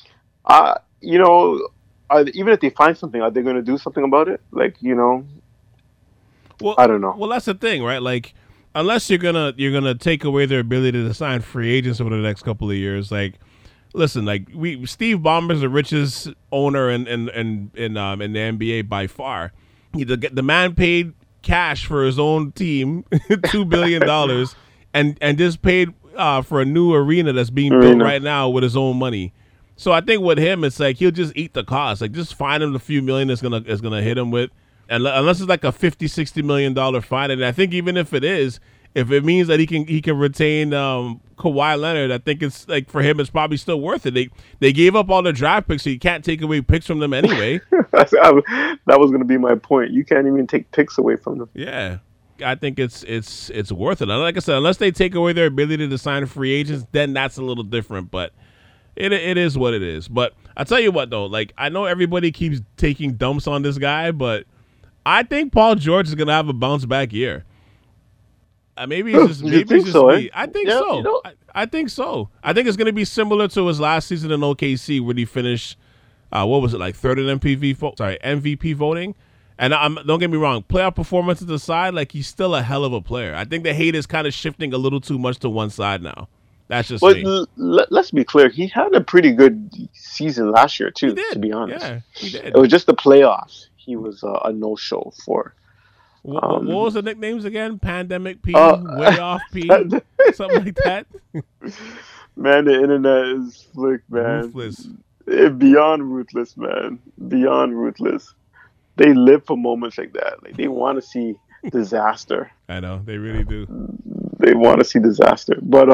even if they find something, are they going to do something about it? Like, well, I don't know. Well, that's the thing, right? Like, unless you're gonna take away their ability to sign free agents over the next couple of years, like. Listen, like Steve Ballmer's the richest owner in the NBA by far. The man paid cash for his own team, $2 billion, and just paid for a new arena that's being built right now with his own money. So I think with him, it's like he'll just eat the cost. Like, just find him the few million that's gonna hit him with, and unless it's like a $50-60 million fine. And I think even if it is. If it means that he can retain Kawhi Leonard, I think it's like for him it's probably still worth it. They gave up all the draft picks, so you can't take away picks from them anyway. That was going to be my point. You can't even take picks away from them. Yeah, I think it's worth it. And like I said, unless they take away their ability to sign free agents, then that's a little different. But it is what it is. But I tell you what though, like I know everybody keeps taking dumps on this guy, but I think Paul George is going to have a bounce back year. Maybe it's just me. I think so. I think so. I think it's going to be similar to his last season in OKC, where he finished, what was it, like third in MVP voting. And don't get me wrong, playoff performance aside, like he's still a hell of a player. I think the hate is kind of shifting a little too much to one side now. That's just But me. let's be clear, he had a pretty good season last year He too. To did. be honest, Yeah, he it did. was just the playoffs. He was a no-show for. What was the nicknames again? Pandemic Uh, P, Way Off P, something like that. man, the internet is slick, man. Ruthless. Beyond ruthless, man. Beyond ruthless. They live for moments like that. Like they want to see disaster. I know they really do. They want to see disaster. But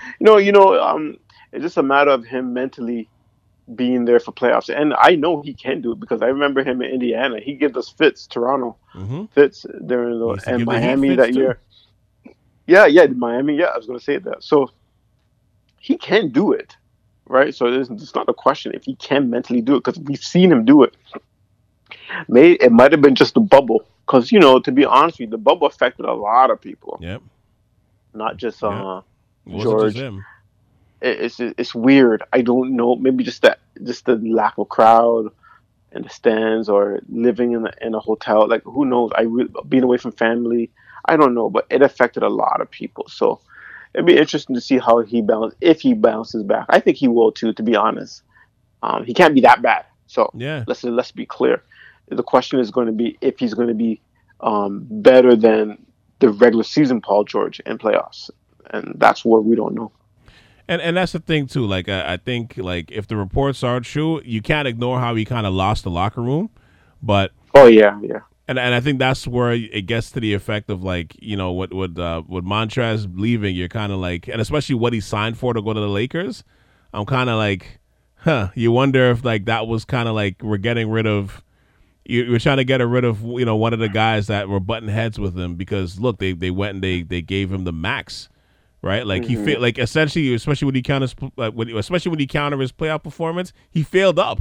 it's just a matter of him mentally being there for playoffs. And I know he can do it because I remember him in Indiana. He gives us fits, Toronto Mm-hmm. fits during He the used to and give the Heat Miami fits that too. year. Yeah, yeah, Miami. Yeah, I was gonna say that. So he can do it, right? So it's not a question if he can mentally do it because we've seen him do it. Maybe it might have been just the bubble because to be honest with you, the bubble affected a lot of people, Yep. not just Yep. It wasn't just George. him. It's weird. I don't know. Maybe just the lack of crowd in the stands or living in a hotel. Like who knows? Being away from family. I don't know, but it affected a lot of people. So it'd be interesting to see how if he bounces back. I think he will too. To be honest, he can't be that bad. So Yeah. let's be clear. The question is going to be if he's going to be better than the regular season Paul George in playoffs, and that's where we don't know. And that's the thing too. Like I think like if the reports are true, you can't ignore how he kind of lost the locker room. But Oh yeah, yeah. and I think that's where it gets to the effect of like with Montrez leaving, you're kind of like, and especially what he signed for to go to the Lakers. I'm kind of like, huh. You wonder if like that was kind of like we're getting rid of. You're trying to get rid of one of the guys that were butting heads with him because look they went and they gave him the max, right? Like he Mm-hmm. like essentially, especially when he especially when he counter his playoff performance, he failed up.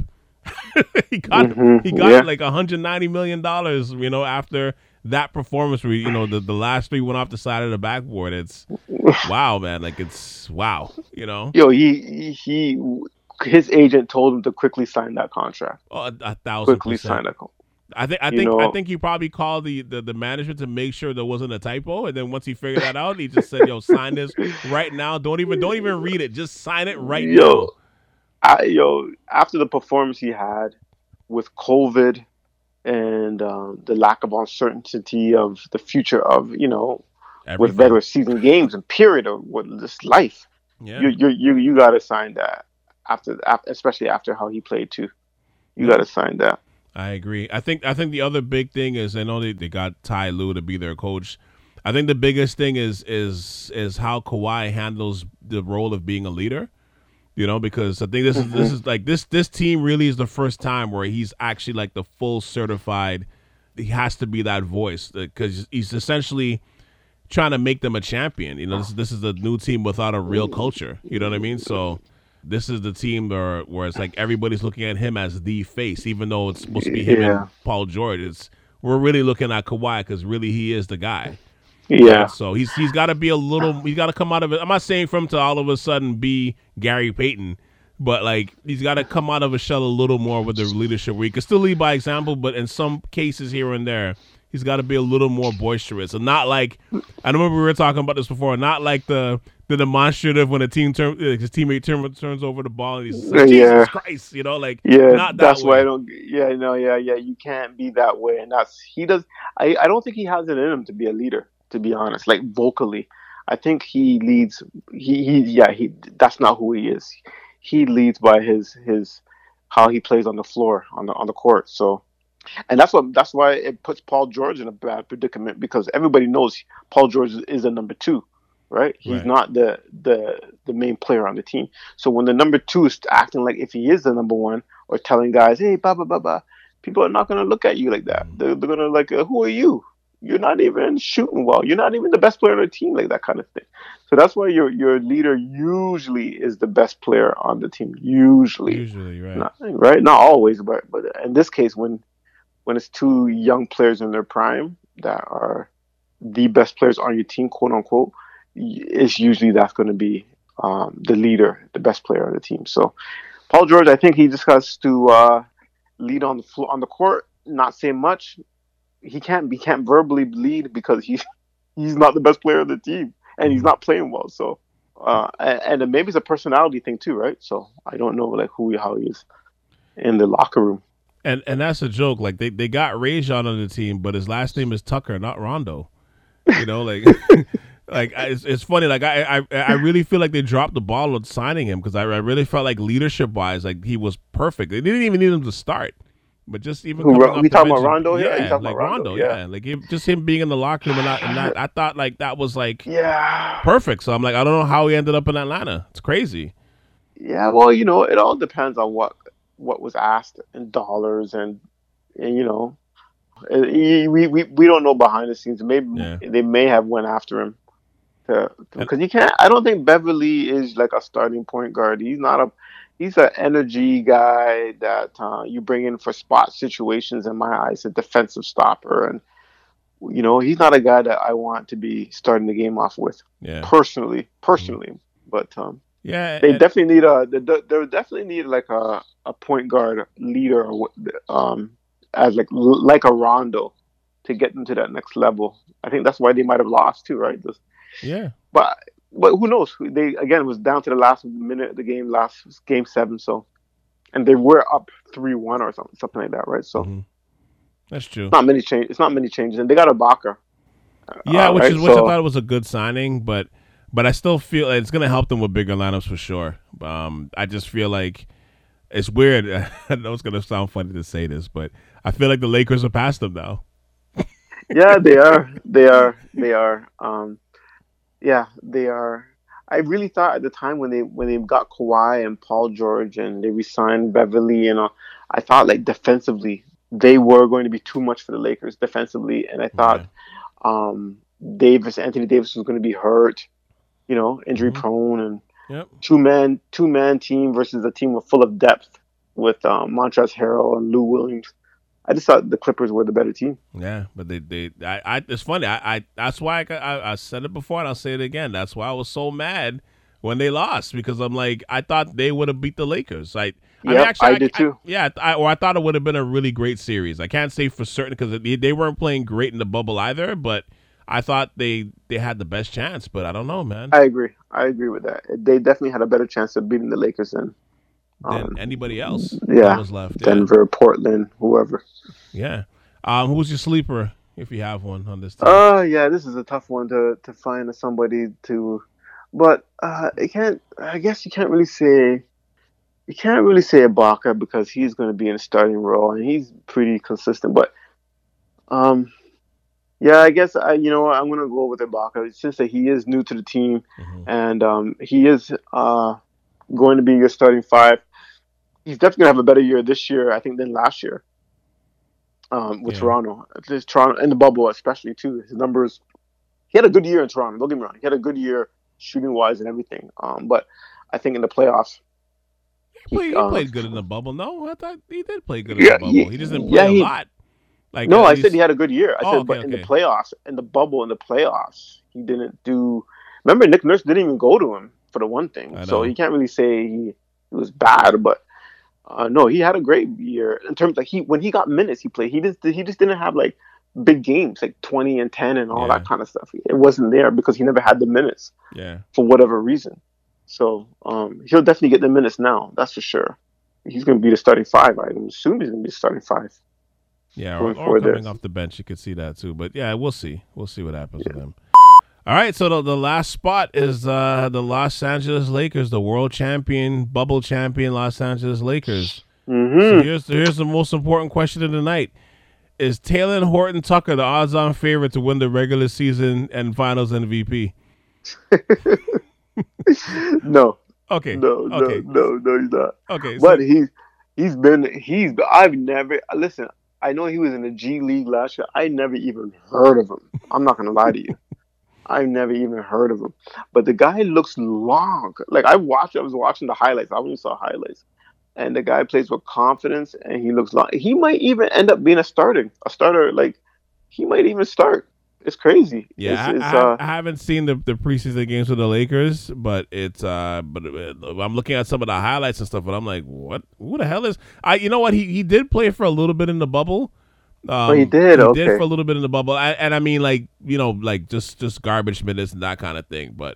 He Mm-hmm. got Yeah. like $190 million, after that performance where the last three went off the side of the backboard. It's wow, man. Like it's wow. Yo, his agent told him to quickly sign that contract. Oh, a thousand Quickly sign percent. that. I think I You think I know, think he probably called the management to make sure there wasn't a typo, and then once he figured that out, he just said, "Yo, sign this right now. Don't even read it. Just sign it right yo, now." after the performance he had with COVID and the lack of uncertainty of the future of with Everything. regular season games and period of what this life, Yeah. you got to sign that after, especially after how he played too. You got No, to sign that. I agree. I think the other big thing is I know they got Ty Lue to be their coach. I think the biggest thing is how Kawhi handles the role of being a leader. Because I think this Hmm. is like this team really is the first time where he's actually like the full certified. He has to be that voice because he's essentially trying to make them a champion. This is a new team without a real culture. You know what I mean? So this is the team where it's like everybody's looking at him as the face, even though it's supposed to be him and Yeah, Paul George. We're really looking at Kawhi because really he is the guy, right? yeah, So he's got to be a little. He's got to come out of it. I'm not saying for him to all of a sudden be Gary Payton, but like he's got to come out of his shell a little more with the leadership. Where he can still lead by example, but in some cases here and there, he's got to be a little more boisterous and not like. I remember we were talking about this before. Not like the demonstrative when his teammate turns over the ball and he's like yeah. Jesus Christ, like Yeah, not that that's why I way. don't. Yeah, no, yeah, yeah. You can't be that way, and that's he does. I don't think he has it in him to be a leader. To be honest, like vocally, I think he leads. Yeah. That's not who he is. He leads by his how he plays on the floor on the court. So, and that's why it puts Paul George in a bad predicament because everybody knows Paul George is a number two, right? He's Right. not the main player on the team. So when the number two is acting like if he is the number one or telling guys, hey, blah blah blah blah, people are not gonna look at you like that. They're gonna like, who are you? You're not even shooting well. You're not even the best player on the team, like that kind of thing. So that's why your leader usually is the best player on the team. Usually, Usually, right. not right, not always, but in this case, when it's two young players in their prime that are the best players on your team, quote unquote, it's usually that's going to be the leader, the best player on the team. So Paul George, I think he just has to lead on the floor, on the court, not say much. He can't verbally lead because he's not the best player of the team and he's Mhm. not playing well. So And maybe it's a personality thing too, right? So I don't know like how he is in the locker room. And that's a joke. Like they got Rajon on the team, but his last name is Tucker, not Rondo. You know, like it's funny. Like I really feel like they dropped the ball on signing him because I really felt like leadership wise, like he was perfect. They didn't even need him to start, but just even coming off We the talking bench, about Rondo here? yeah, like Rondo, yeah, like just him being in the locker room and that I thought like that was like perfect. So I'm like, I don't know how he ended up in Atlanta. It's crazy. Yeah, well, it all depends on what was asked in dollars, and we don't know behind the scenes. Maybe they may have went after him because you can't. I don't think Beverly is like a starting point guard. He's an energy guy that you bring in for spot situations. In my eyes, a defensive stopper, and he's not a guy that I want to be starting the game off with. Yeah, personally, but yeah, they definitely need like a point guard leader, as like a Rondo to get them to that next level. I think that's why they might have lost too, right? Yeah. But who knows? They again was down to the last minute of the game, last game 7. So, and they were up 3-1 or something like that, right? So that's true. It's not many changes, and they got Ibaka. Yeah, which I thought was a good signing, but I still feel like it's going to help them with bigger lineups for sure. I just feel like it's weird. I know it's going to sound funny to say this, but I feel like the Lakers are past them now. Yeah, they are. They are. Yeah, they are. I really thought at the time when they got Kawhi and Paul George and they re-signed Beverly and all, I thought like defensively they were going to be too much for the Lakers defensively, and I thought Anthony Davis was going to be hurt, injury prone, and two-man team versus a team full of depth with Montrezl Harrell and Lou Williams. I just thought the Clippers were the better team. Yeah, but it's funny. That's why I said it before and I'll say it again. That's why I was so mad when they lost because I'm like, I thought they would have beat the Lakers. I did too. I thought it would have been a really great series. I can't say for certain because they weren't playing great in the bubble either, but I thought they had the best chance. But I don't know, man. I agree with that. They definitely had a better chance of beating the Lakers than anybody else that was left. Denver, Portland, whoever. Yeah. Who's your sleeper if you have one on this team? Yeah, this is a tough one to find somebody to, but I guess you can't really say Ibaka because he's going to be in a starting role and he's pretty consistent. But yeah, I guess I'm going to go with Ibaka since that he is new to the team and he is going to be your starting 5. He's definitely going to have a better year this year, I think, than last year. With Toronto, in the bubble especially too. His numbers, he had a good year in Toronto. Don't get me wrong, he had a good year shooting wise and everything. But I think in the playoffs, he played good in the bubble. No, I thought he did play good in the bubble. He just didn't play a lot. Like no, I said he had a good year. I said, but in the playoffs, in the bubble, in the playoffs, he didn't do. Remember, Nick Nurse didn't even go to him for the one thing, so you can't really say he was bad, but. No, he had a great year in terms of when he got minutes he played. He just didn't have like big games like 20 and 10 and all that kind of stuff. It wasn't there because he never had the minutes. Yeah. For whatever reason. So he'll definitely get the minutes now. That's for sure. He's going to be the starting 5. I assume he's going to be the starting 5. Yeah, or coming off the bench, you could see that too. But yeah, we'll see. We'll see what happens with him. All right, so the last spot is the Los Angeles Lakers, the world champion, bubble champion Los Angeles Lakers. So here's the most important question of the night. Is Talen Horton-Tucker the odds-on favorite to win the regular season and finals MVP? No. Okay. No, he's not. Okay. But I've never, listen, I know he was in the G League last year. I never even heard of him. I'm not going to lie to you. I've never even heard of him. But the guy looks long. Like I was watching the highlights. I only saw highlights. And the guy plays with confidence and he looks long. He might even end up being a starter. Like he might even start. It's crazy. Yeah, I haven't seen the preseason games with the Lakers, but I'm looking at some of the highlights and stuff, and I'm like, what? Who the hell is? You know what? He did play for a little bit in the bubble. He did. He did for a little bit in the bubble, and I mean, like just garbage minutes and that kind of thing. But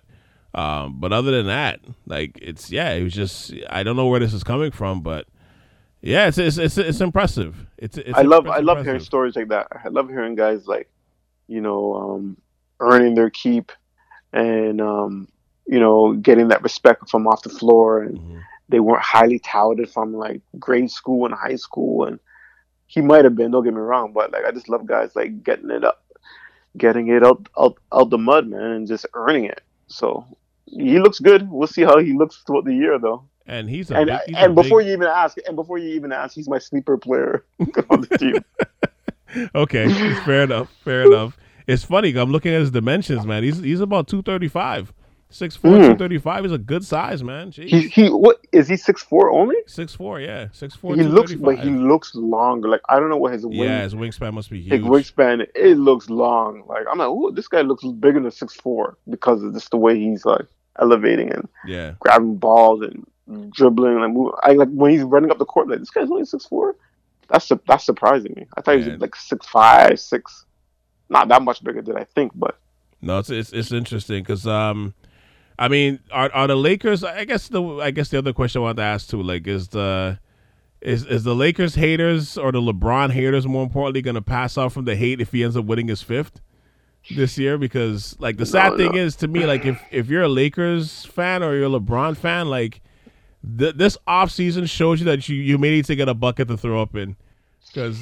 But other than that, like it was just I don't know where this is coming from, but yeah, it's impressive. I love hearing Impressive. stories like that. I love hearing guys like, you know, earning their keep and getting that respect from off the floor, and Hmm. they weren't highly touted from like grade school and high school, and he might have been, don't get me wrong, but like I just love guys like getting it out the mud, man, and just earning it. So he looks good. We'll see how he looks throughout the year, though. And And he's a and big. before you even ask, he's my sleeper player on the team. Okay, it's fair enough. Fair enough. It's funny. I'm looking at his dimensions, man. He's about 235, 6'4", Mm. 235 is a good size, man. Jeez. He what is he 6'4" only? 6'4", yeah, 6'4", He looks, but he 235. looks longer. Like I don't know what Yeah, his wingspan must be his huge. wingspan. It looks long. Like I'm like, oh, this guy looks bigger than 6'4" because of just the way he's like elevating and Yeah, grabbing balls and dribbling and moving. I like when he's running up the court. Like this guy's only 6'4". That's surprising me. I thought he was yeah. like 6'5", 6. Not that much bigger than I think, but No, it's interesting because I mean, are the Lakers? I guess the other question I wanted to ask too, like, is the Lakers haters or the LeBron haters more importantly going to pass off from the hate if he ends up winning his fifth this year? Because like the sad no. thing is to me, like if you're a Lakers fan or you're a LeBron fan, like this off season shows you that you may need to get a bucket to throw up in because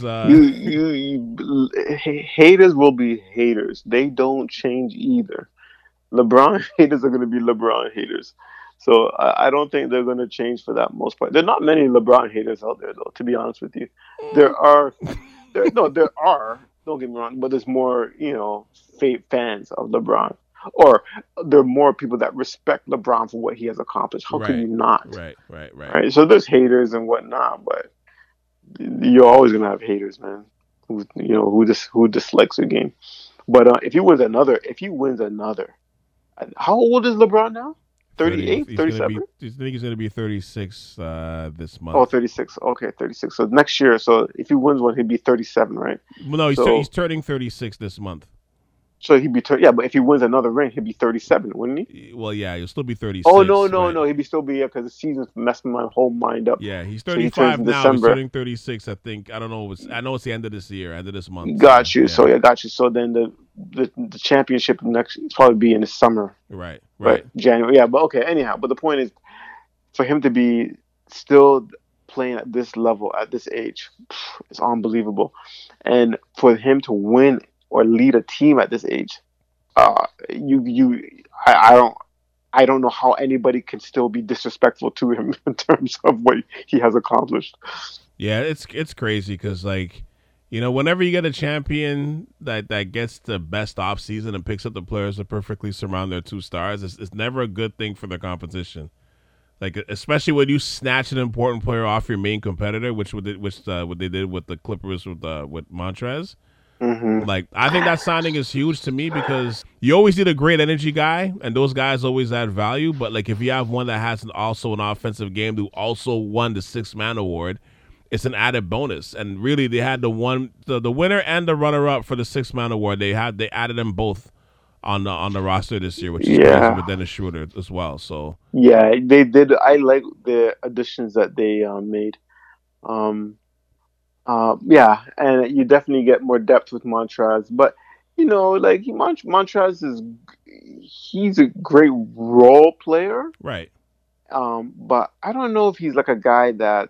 Haters will be haters. They don't change either. LeBron haters are going to be LeBron haters. So I don't think they're going to change for that most part. There are not many LeBron haters out there, though. To be honest with you, there are. There are. Don't get me wrong, but there's more, fans of LeBron, or there are more people that respect LeBron for what he has accomplished. How can right, you not? right. Right. So there's haters and whatnot, but you're always gonna have haters, man. Who dislikes your game. But if he wins another, how old is LeBron now? 30. 38, 37? I think he's gonna be 36 this Oh, month. 36. Okay, 36. So next year, so if he wins one, he'd be 37, right? Well, no, he's So turning 36 this month. yeah, but if he wins another ring, he'd be 37, wouldn't he? Well, yeah, he'll still be Oh, no, 36, no, right? no, he'd be still be here because the season's messing my whole mind up. Yeah, he's So he turns 35 in now. He's December. turning 36. I think. I don't know. I know it's the end of this year, end of this month. So Got you. yeah, So yeah, got you. So then the championship next probably be in the summer, right. right? January. Yeah, but okay. Anyhow, but the point is for him to be still playing at this level at this age, it's unbelievable. And for him to win or lead a team at this age, I don't know how anybody can still be disrespectful to him in terms of what he has accomplished. Yeah, it's crazy because like, whenever you get a champion that gets the best off season and picks up the players that perfectly surround their two stars, it's never a good thing for the competition. Like especially when you snatch an important player off your main competitor, what they did with the Clippers with Montrez. Hmm. Like I think that signing is huge to me because you always need a great energy guy, and those guys always add value. But like if you have one that has also an offensive game who also won the Sixth Man Award, it's an added bonus. And really, they had the winner and the runner up for the Sixth Man Award. They added them both on the roster this year, which is crazy Yeah, with Dennis Schroeder as well. So yeah, they did. I like the additions that they made. Um, yeah, and you definitely get more depth with Montrez, but like Montrez he's a great role player. right. But I don't know if he's like a guy that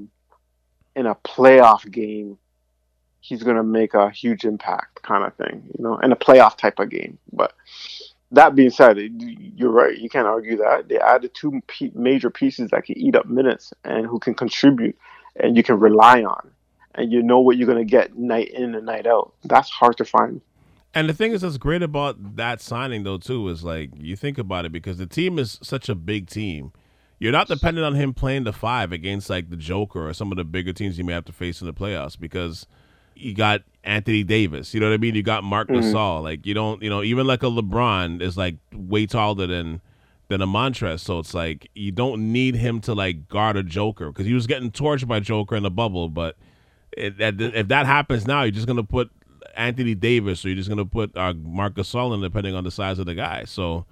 in a playoff game he's gonna make a huge impact kind of thing, in a playoff type of game. But that being said, you're right. You can't argue that they added two major pieces that can eat up minutes and who can contribute, and you can rely on, and you know what you're gonna get night in and night out. That's hard to find. And the thing is that's great about that signing though too is like you think about it because the team is such a big team. You're not dependent on him playing the five against like the Joker or some of the bigger teams you may have to face in the playoffs because you got Anthony Davis. You know what I mean? You got Mark Hmm. Gasol. Like you don't, even like a LeBron is like way taller than a Montrez. So it's like you don't need him to like guard a Joker because he was getting torched by Joker in the bubble. But if that happens now, you're just gonna put Anthony Davis or you're just gonna put Mark Gasol in depending on the size of the guy. So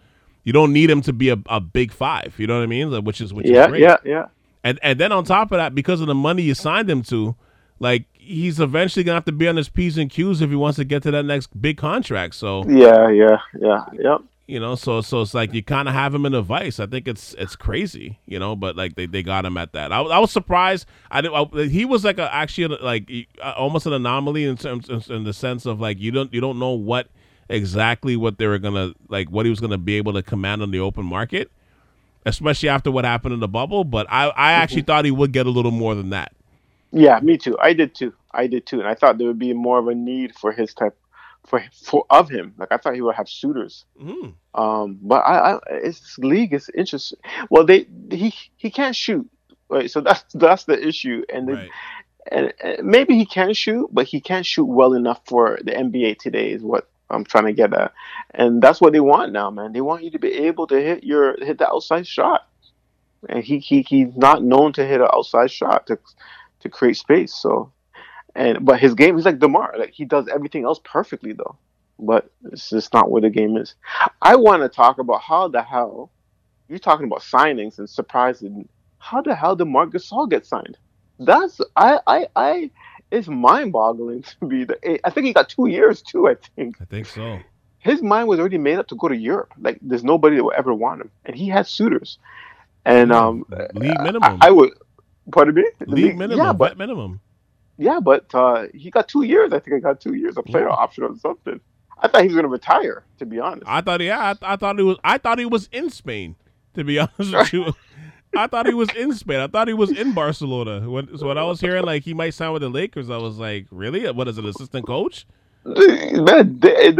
You don't need him to be a big five. You know what I mean? Like, which is Yeah, great. yeah, yeah. And then on top of that, because of the money you signed him to, like he's eventually gonna have to be on his P's and Q's if he wants to get to that next big contract. So Yeah. so it's like you kind of have him in a vice. I think it's crazy, but like they got him at that. I was surprised. He was like almost an anomaly in terms in the sense of like you don't know what exactly what they were gonna like what he was gonna be able to command on the open market, especially after what happened in the bubble. But I actually thought he would get a little more than that. Yeah, me too. I did too. And I thought there would be more of a need for his type for of him. Like I thought he would have suitors. But it's league is interesting. Well, he can't shoot, right? So that's the issue. And Right. and maybe he can shoot, but he can't shoot well enough for the NBA today. Is what I'm trying to get at. And that's what they want now, man. They want you to be able to hit the outside shot. And he's not known to hit an outside shot to create space. So but his game, he's like DeMar. Like he does everything else perfectly though. But it's just not what the game is. I want to talk about how the hell you're talking about signings and surprising. How the hell did Marc Gasol get signed? That's I it's mind boggling to me. I think he got 2 years too. I think So. his mind was already made up to go to Europe. Like there's nobody that will ever want him, and he had suitors. And league minimum. I would. Pardon me. League minimum. Yeah, but minimum. Yeah, but he got 2 years. I think I got 2 years, a player option or something. I thought he was going to retire. To be honest, I thought he was in Spain. To be honest with you, I thought he was in Spain. I thought he was in Barcelona. When I was hearing like he might sign with the Lakers, I was like, really? What is it, assistant coach? Man,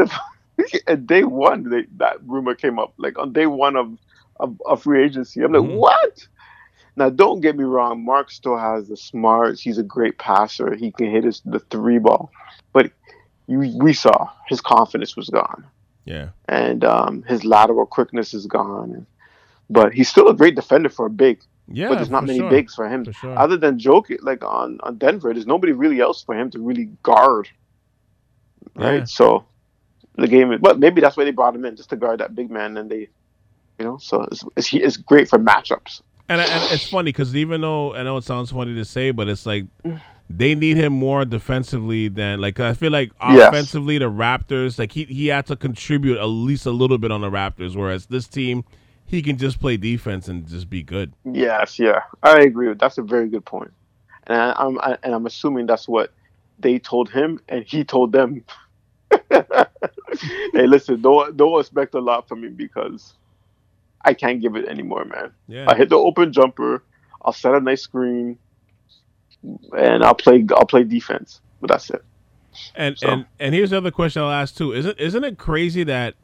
day one, that rumor came up. Like on day one of free agency, I'm like, what? Now, don't get me wrong. Marc still has the smarts. He's a great passer. He can hit the three ball, but we saw his confidence was gone. Yeah, and his lateral quickness is gone. But he's still a great defender for a big. Yeah, but there's not many bigs for him. For sure. Other than Jokic, like on Denver, there's nobody really else for him to really guard. Right, Yeah. So the game is. But maybe that's why they brought him in, just to guard that big man. And they, so it's great for matchups. And it's funny because even though I know it sounds funny to say, but it's like they need him more defensively than like I feel like offensively the Raptors like he had to contribute at least a little bit on the Raptors, whereas this team he can just play defense and just be good. Yes, yeah, I agree. That's a very good point, and I'm assuming that's what they told him and he told them. Hey, listen, don't expect a lot from me because I can't give it anymore, man. Yeah. I hit the open jumper. I'll set a nice screen, and I'll play defense. But that's it. And here's the other question I'll ask too: Isn't it crazy that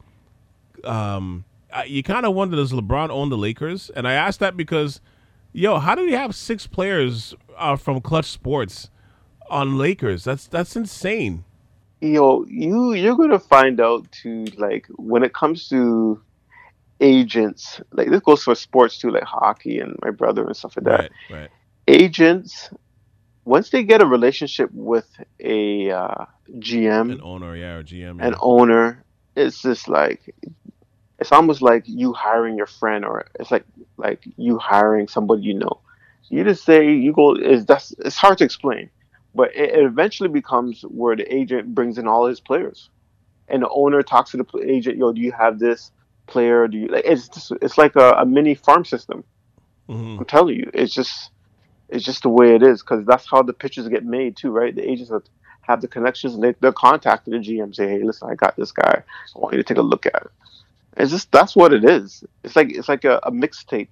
you kind of wonder, does LeBron own the Lakers? And I asked that because, how do you have 6 players from Clutch Sports on Lakers? That's insane. You're gonna find out too. Like when it comes to agents, like this goes for sports too, like hockey and my brother and stuff like that. Right. Agents, once they get a relationship with a GM, an owner, or GM, an owner, it's just like it's almost like you hiring your friend, or it's like you hiring somebody you know. You just say you go. It's hard to explain, but it eventually becomes where the agent brings in all his players, and the owner talks to the agent. Do you have this player? Do you like? It's like a mini farm system. Mm-hmm. I'm telling you, it's just the way it is, because that's how the pitches get made too, right? The agents have the connections, and they're contacting the GM, say, hey, listen, I got this guy, I want you to take a look at it. It's just that's what it is. It's like a mixtape,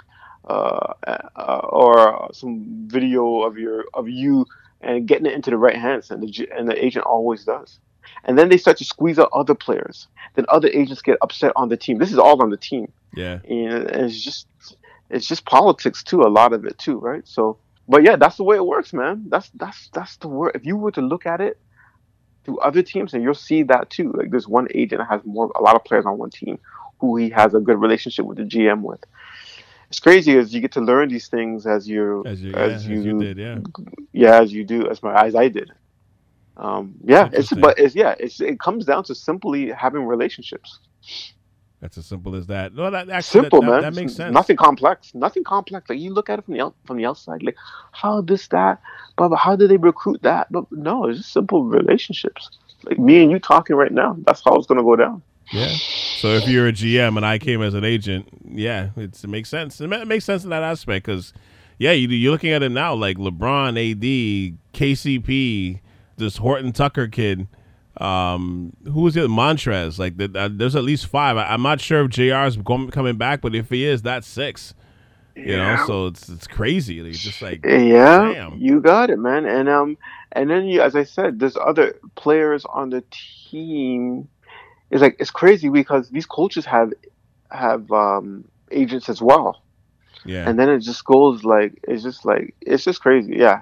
or some video of you and getting it into the right hands, and the agent always does. And then they start to squeeze out other players. Then other agents get upset on the team. This is all on the team. Yeah. And it's just politics too, a lot of it too, right? So, but yeah, that's the way it works, man. That's the word. If you were to look at it through other teams, and you'll see that too. Like there's one agent that has a lot of players on one team who he has a good relationship with the GM with. It's crazy as you get to learn these things as you did, as I did. It comes down to simply having relationships. That's as simple as that. No, that actually Simple, man. that makes sense. Nothing complex. Nothing complex. Like you look at it from the outside, like how this that, but how did they recruit that? But no, it's just simple relationships. Like me and you talking right now. That's how it's gonna go down. Yeah. So if you're a GM and I came as an agent, yeah, it makes sense. It makes sense in that aspect because, yeah, you're looking at it now like LeBron, AD, KCP, this Horton Tucker kid. Who was it? Montrez. Like there's at least 5. I'm not sure if JR is coming back, but if he is, that's 6. You know, so it's crazy. It's just like, yeah, damn. you got it, man. And then you, as I said, there's other players on the team. It's like it's crazy because these coaches have agents as well. Yeah. And then it just goes like it's just crazy. Yeah.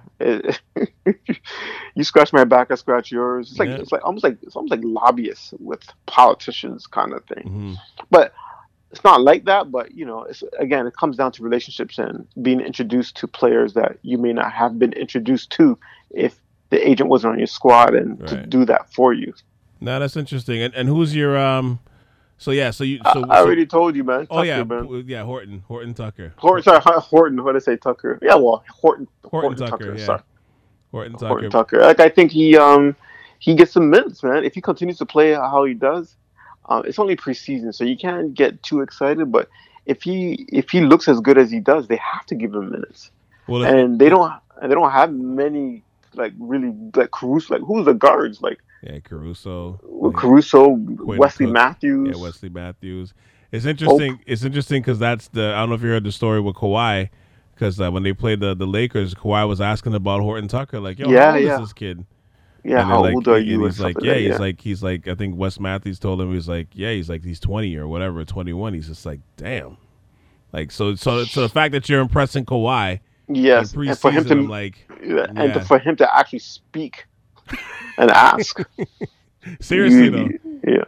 You scratch my back, I scratch yours. It's almost like lobbyists with politicians kind of thing. Mm-hmm. But it's not like that. But it comes down to relationships and being introduced to players that you may not have been introduced to if the agent wasn't on your squad and to do that for you. No, that's interesting. And who's your So I already told you, man. Oh Tucker, yeah, man. Horton Tucker. Horton. What did I say, Tucker? Yeah, well, Horton Tucker. Yeah. Sorry. Horton Tucker. Like I think he gets some minutes, man. If he continues to play how he does, it's only preseason, so you can't get too excited. But if he looks as good as he does, they have to give him minutes. Well, they don't have many like really like Caruso. Like who's the guards like? Yeah, Caruso, Wesley Matthews. Yeah, Wesley Matthews. It's interesting. It's interesting because I don't know if you heard the story with Kawhi, because when they played the Lakers, Kawhi was asking about Horton Tucker, like, yo, how old is this kid? Yeah, how old are you? And he's like, I think Wes Matthews told him, he's 20 or whatever, 21. He's just like, damn. Like, so the fact that you're impressing Kawhi, yes, and for him to for him to actually speak and ask. Seriously though.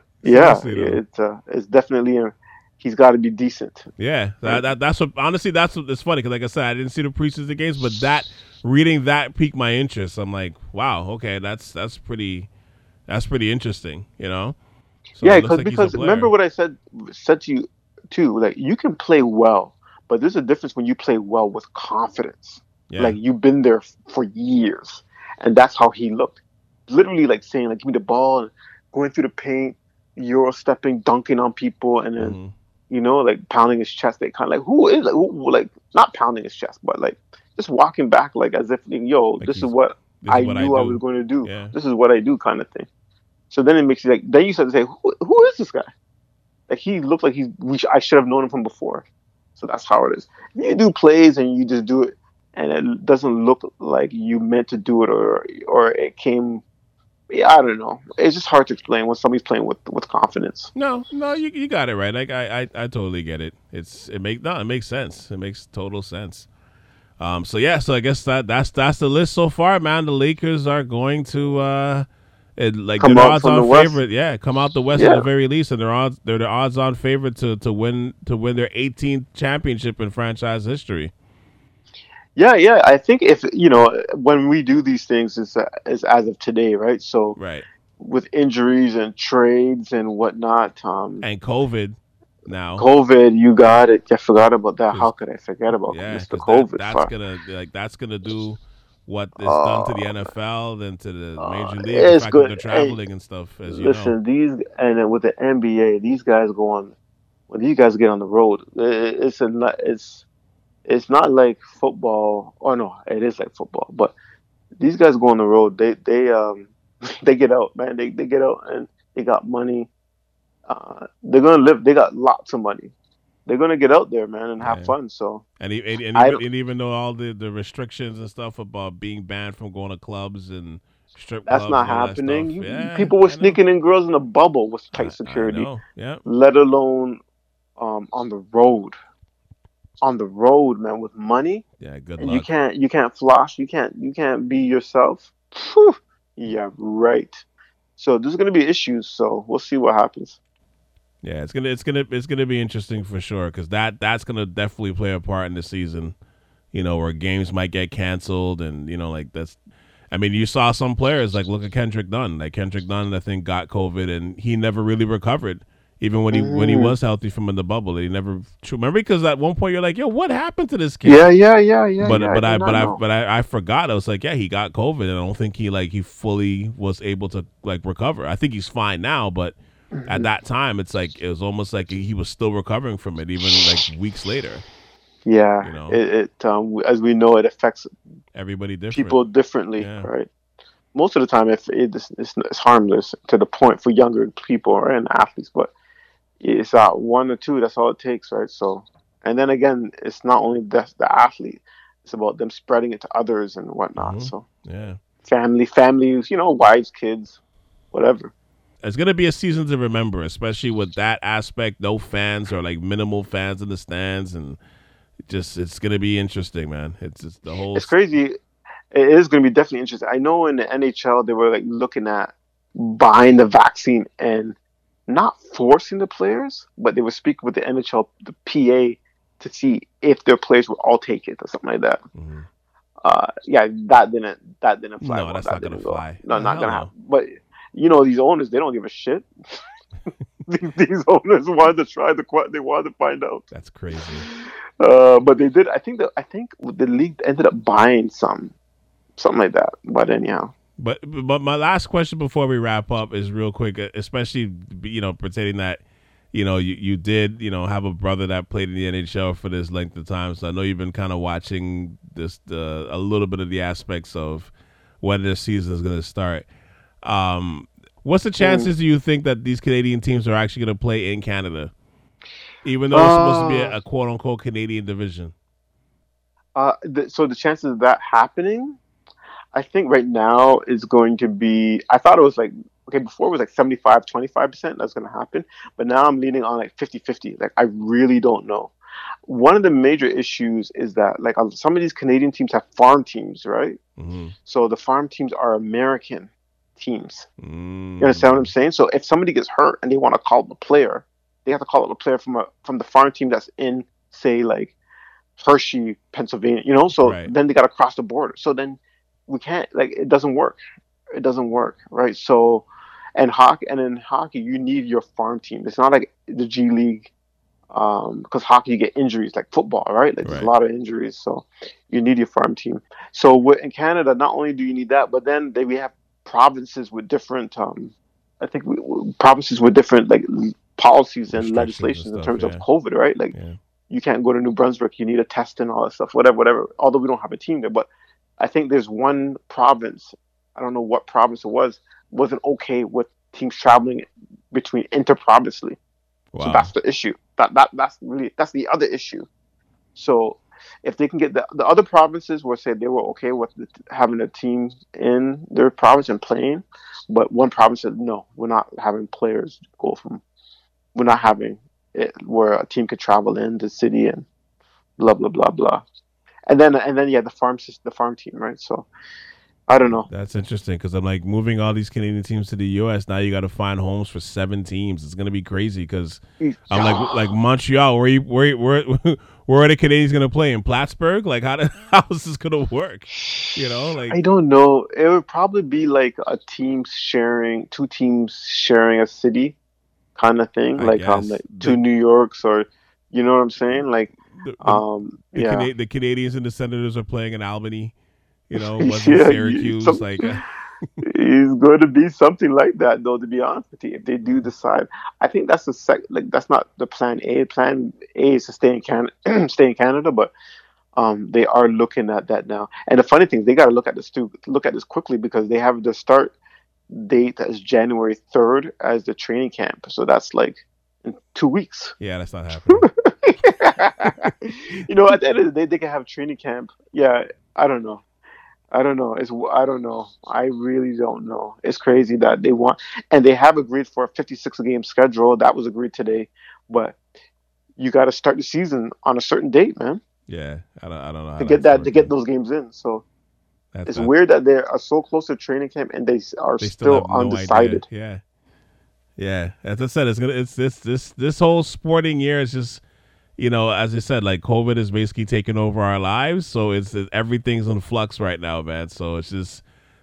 It's definitely he's got to be decent. Yeah, that's what honestly it's funny because like I said, I didn't see the preseason games, but reading that piqued my interest. I'm like, wow, okay, that's pretty interesting, you know. So yeah, because remember what I said to you too. Like you can play well, but there's a difference when you play well with confidence. Yeah. Like you've been there for years, and that's how he looked. Literally, like saying, like, "Give me the ball," and going through the paint, Euro stepping, dunking on people, and then like pounding his chest. They kind of like not pounding his chest, but like just walking back, like as if, like, this is what I knew I was going to do. Yeah. This is what I do, kind of thing. So then it makes you like. Then you start to say, who is this guy? Like he looked like I should have known him from before. So that's how it is. You do plays and you just do it, and it doesn't look like you meant to do it or it came. Yeah, I don't know. It's just hard to explain when somebody's playing with confidence. No, you got it right. Like I totally get it. It makes sense. It makes total sense. So I guess that's the list so far, man. The Lakers are going to they're the odds-on favorite. Yeah, come out the West at the very least, and they're the odds-on favorite to win their 18th championship in franchise history. Yeah. I think if when we do these things is as of today, right? So with injuries and trades and whatnot, and COVID now. COVID, you got it. I forgot about that. How could I forget about Mr. COVID? That's gonna do what is done to the NFL, then to the Major League. It's the fact good. That they're traveling and stuff. As listen, then with the NBA, these guys go on. When these guys get on the road, it's not like football. Oh no, it is like football. But these guys go on the road. They get out, man. They get out and they got money. They're gonna live. They got lots of money. They're gonna get out there, man, and have fun. So and even though all the restrictions and stuff about being banned from going to clubs and strip clubs, that's not happening. People were sneaking in girls in a bubble with tight security. Let alone on the road. On the road, man, with money. Yeah, good and luck. You can't floss. You can't be yourself. Whew. Yeah, right. So there's gonna be issues. So we'll see what happens. Yeah, it's gonna be interesting for sure because that's gonna definitely play a part in the season. Where games might get canceled and like that's. I mean, you saw some players like look at Kendrick Nunn. Like Kendrick Nunn, I think got COVID and he never really recovered. Even when he was healthy from in the bubble, he never. Remember, because at one point you're like, "Yo, what happened to this kid?" Yeah. I forgot. I was like, "Yeah, he got COVID, and I don't think he fully was able to recover. I think he's fine now, but at that time, it was almost like he was still recovering from it, even weeks later. Yeah, as we know, it affects everybody different. People differently, right? Most of the time, if it's harmless to the point for younger people and athletes, but it's 1 or 2. That's all it takes, right? So, and then again, it's not only the athlete; it's about them spreading it to others and whatnot. Mm-hmm. So, yeah, families, wives, kids, whatever. It's gonna be a season to remember, especially with that aspect. No fans or minimal fans in the stands, and it's gonna be interesting, man. It's the whole. It's crazy. It is gonna be definitely interesting. I know in the NHL they were looking at buying the vaccine and not forcing the players, but they were speaking with the NHL, the PA, to see if their players would all take it or something like that. Mm-hmm. That didn't fly. No, that's not gonna fly. No, not gonna happen. But these owners, they don't give a shit. these owners wanted to try they wanted to find out. That's crazy. But they did. I think the league ended up buying something like that. But anyhow. But my last question before we wrap up is real quick, especially pertaining that you did have a brother that played in the NHL for this length of time, so I know you've been kind of watching this a little bit of the aspects of when this season is going to start. What's the chances do you think that these Canadian teams are actually going to play in Canada, even though it's supposed to be a quote unquote Canadian division? So the chances of that happening, I think right now is going to be, I thought it was before it was 75-25% that's going to happen, but now I'm leaning on 50-50. I really don't know. One of the major issues is that some of these Canadian teams have farm teams, right? Mm-hmm. So the farm teams are American teams. Mm-hmm. You understand what I'm saying? So if somebody gets hurt and they want to call up a player, they have to call up a player from the farm team that's in, say, Hershey, Pennsylvania, so right. Then they got to cross the border. So then we can't, it doesn't work, right? So, and in hockey, you need your farm team. It's not like the G League, because hockey, you get injuries like football, right? There's a lot of injuries, so you need your farm team. So in Canada, not only do you need that, but then we have provinces with different, provinces with different policies and legislations in terms of COVID, right? You can't go to New Brunswick, you need a test and all that stuff, whatever. Although we don't have a team there, but I think there's one province, I don't know what province it wasn't okay with teams traveling between interprovincely. Wow. So that's the issue. That's the other issue. So if they can get the other provinces were say they were okay with having a team in their province and playing, but one province said no, we're not having players we're not having it where a team could travel in the city and blah blah blah blah. And then the farm team, right? So I don't know. That's interesting because I'm moving all these Canadian teams to the U.S. Now you got to find homes for 7 teams. It's gonna be crazy because I'm like Montreal. Where are the Canadians gonna play in Plattsburgh? How is this gonna work? I don't know. It would probably be a team sharing, 2 teams sharing a city, kind of thing. Two New Yorks or, you know what I'm saying? The Canadians and the Senators are playing in Albany. Wasn't Syracuse He's going to be something like that, though. To be honest with you, if they do decide, I think that's that's not the plan A. Plan A is to stay in Canada, but they are looking at that now. And the funny thing is, they got to look at this quickly because they have the start date as January 3rd as the training camp. So that's in 2 weeks. Yeah, that's not happening. At the end of the day, they can have training camp. Yeah, I don't know. I don't know. I really don't know. It's crazy that they want, and they have agreed for a 56-game schedule. That was agreed today, but you got to start the season on a certain date, man. Yeah, I don't know how to get those games in. So it's weird that they are so close to training camp and they still undecided. No yeah. As I said, it's this whole sporting year is just. As I said, COVID is basically taking over our lives, so everything's in flux right now, man. So it's just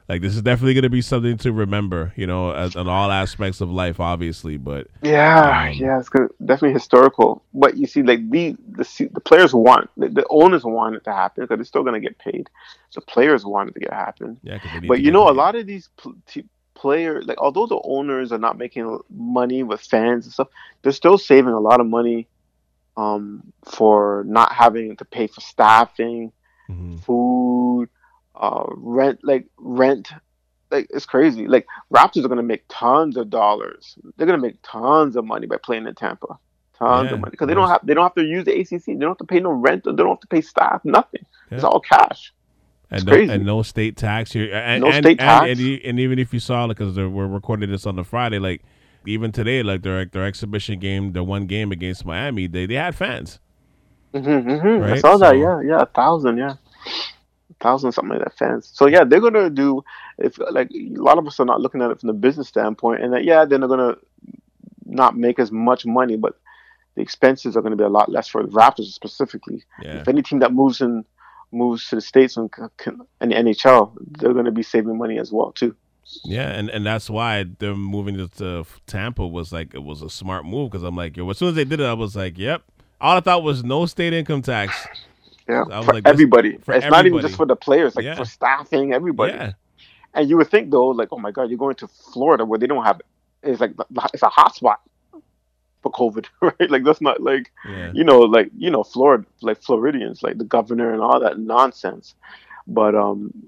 Like, this is definitely going to be something to remember, you know, on all aspects of life, obviously. But yeah, it's definitely historical. But you see, like the players want, the owners want it to happen because they're still going to get paid. The players want it to get happen. Yeah, but you know, a lot of these players, like although the owners are not making money with fans and stuff, they're still saving a lot of money for not having to pay for staffing, food. Rent, like it's crazy. Like Raptors are gonna make tons of dollars. They're gonna make tons of money by playing in Tampa. Tons of money because they don't have to use the ACC. They don't have to pay no rent. They don't have to pay staff. Nothing. Yeah. It's all cash. And no state tax here. And state tax. And even if you saw, because we're recording this on the Friday, like even today, like their exhibition game, the one game against Miami, they had fans. Right? I saw that. Yeah, 1,000. Yeah. 1,000 something like that fans. So yeah, they're gonna do, if like a lot of us are not looking at it from the business standpoint, and that they're gonna not make as much money, but the expenses are gonna be a lot less for the Raptors specifically. Yeah. If any team that moves to the States and the NHL, they're gonna be saving money as well too. Yeah, and that's why they're moving to Tampa was like, it was a smart move, because I'm like, yo, as soon as they did it, I was like, yep. All I thought was no state income tax. Yeah, for everybody. It's not even just for the players, like for staffing, everybody. Yeah. And you would think though, like, oh my God, you're going to Florida where they don't have, it's like, it's a hot spot for COVID, right? Like that's not like, Florida, like Floridians, like the governor and all that nonsense. But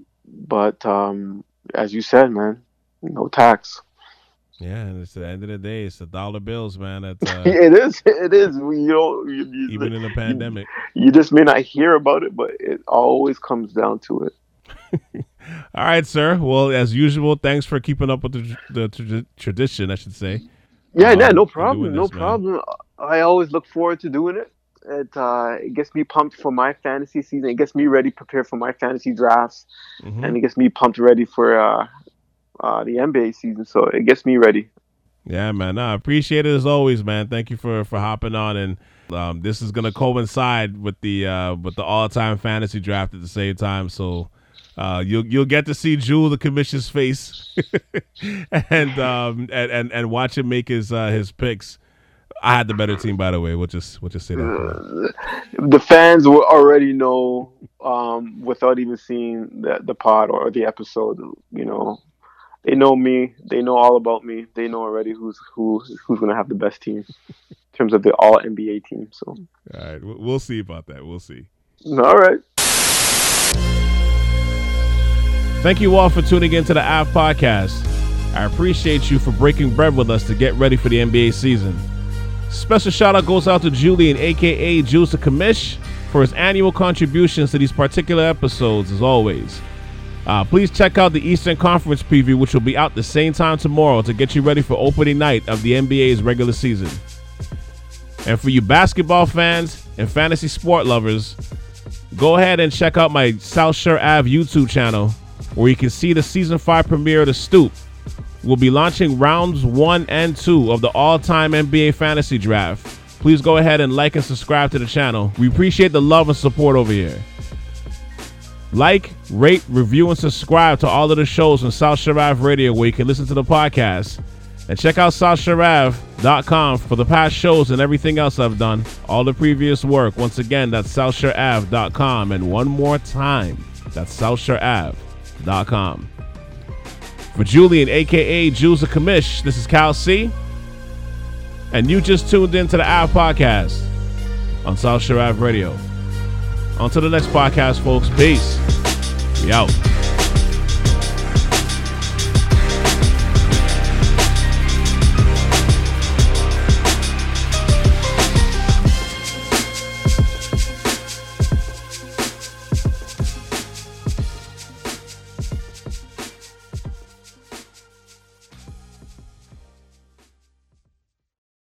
as you said, man, no tax. Yeah, and it's at the end of the day, it's the dollar bills, man. That's, it is. Even in the pandemic. You just may not hear about it, but it always comes down to it. All right, sir. Well, as usual, thanks for keeping up with the tradition, I should say. Yeah, no problem. No problem. I always look forward to doing it. It gets me pumped for my fantasy season. It gets me ready, prepared for my fantasy drafts. And it gets me pumped ready for the NBA season, so it gets me ready. Yeah, man. No, I appreciate it as always, man. Thank you for hopping on, and this is gonna coincide with the all-time fantasy draft at the same time. So you'll get to see Jewel the Commission's face and watch him make his picks. I had the better team, by the way. We'll just say that. The fans will already know without even seeing the pod or the episode. You know. They know me. They know all about me. They know already who's going to have the best team in terms of the all NBA team. So, all right, we'll see about that. We'll see. All right. Thank you all for tuning in to the AV Podcast. I appreciate you for breaking bread with us to get ready for the NBA season. Special shout out goes out to Julian, aka Jules the Commish, for his annual contributions to these particular episodes, as always. Please check out the Eastern Conference preview, which will be out the same time tomorrow to get you ready for opening night of the NBA's regular season. And for you basketball fans and fantasy sport lovers, go ahead and check out my South Shore Ave YouTube channel, where you can see the Season 5 premiere of The Stoop. We'll be launching rounds 1 and 2 of the all-time NBA fantasy draft. Please go ahead and like and subscribe to the channel. We appreciate the love and support over here. Like, rate, review, and subscribe to all of the shows on South Shore Ave Radio, where you can listen to the podcast. And check out SouthShoreAve.com for the past shows and everything else I've done. All the previous work. Once again, that's SouthShoreAve.com. And one more time, that's SouthShoreAve.com. For Julian, a.k.a. Jules the Commish, this is Cal C. And you just tuned in to the AV Podcast on South Shore Ave Radio. On to the next podcast, folks. Peace. We out.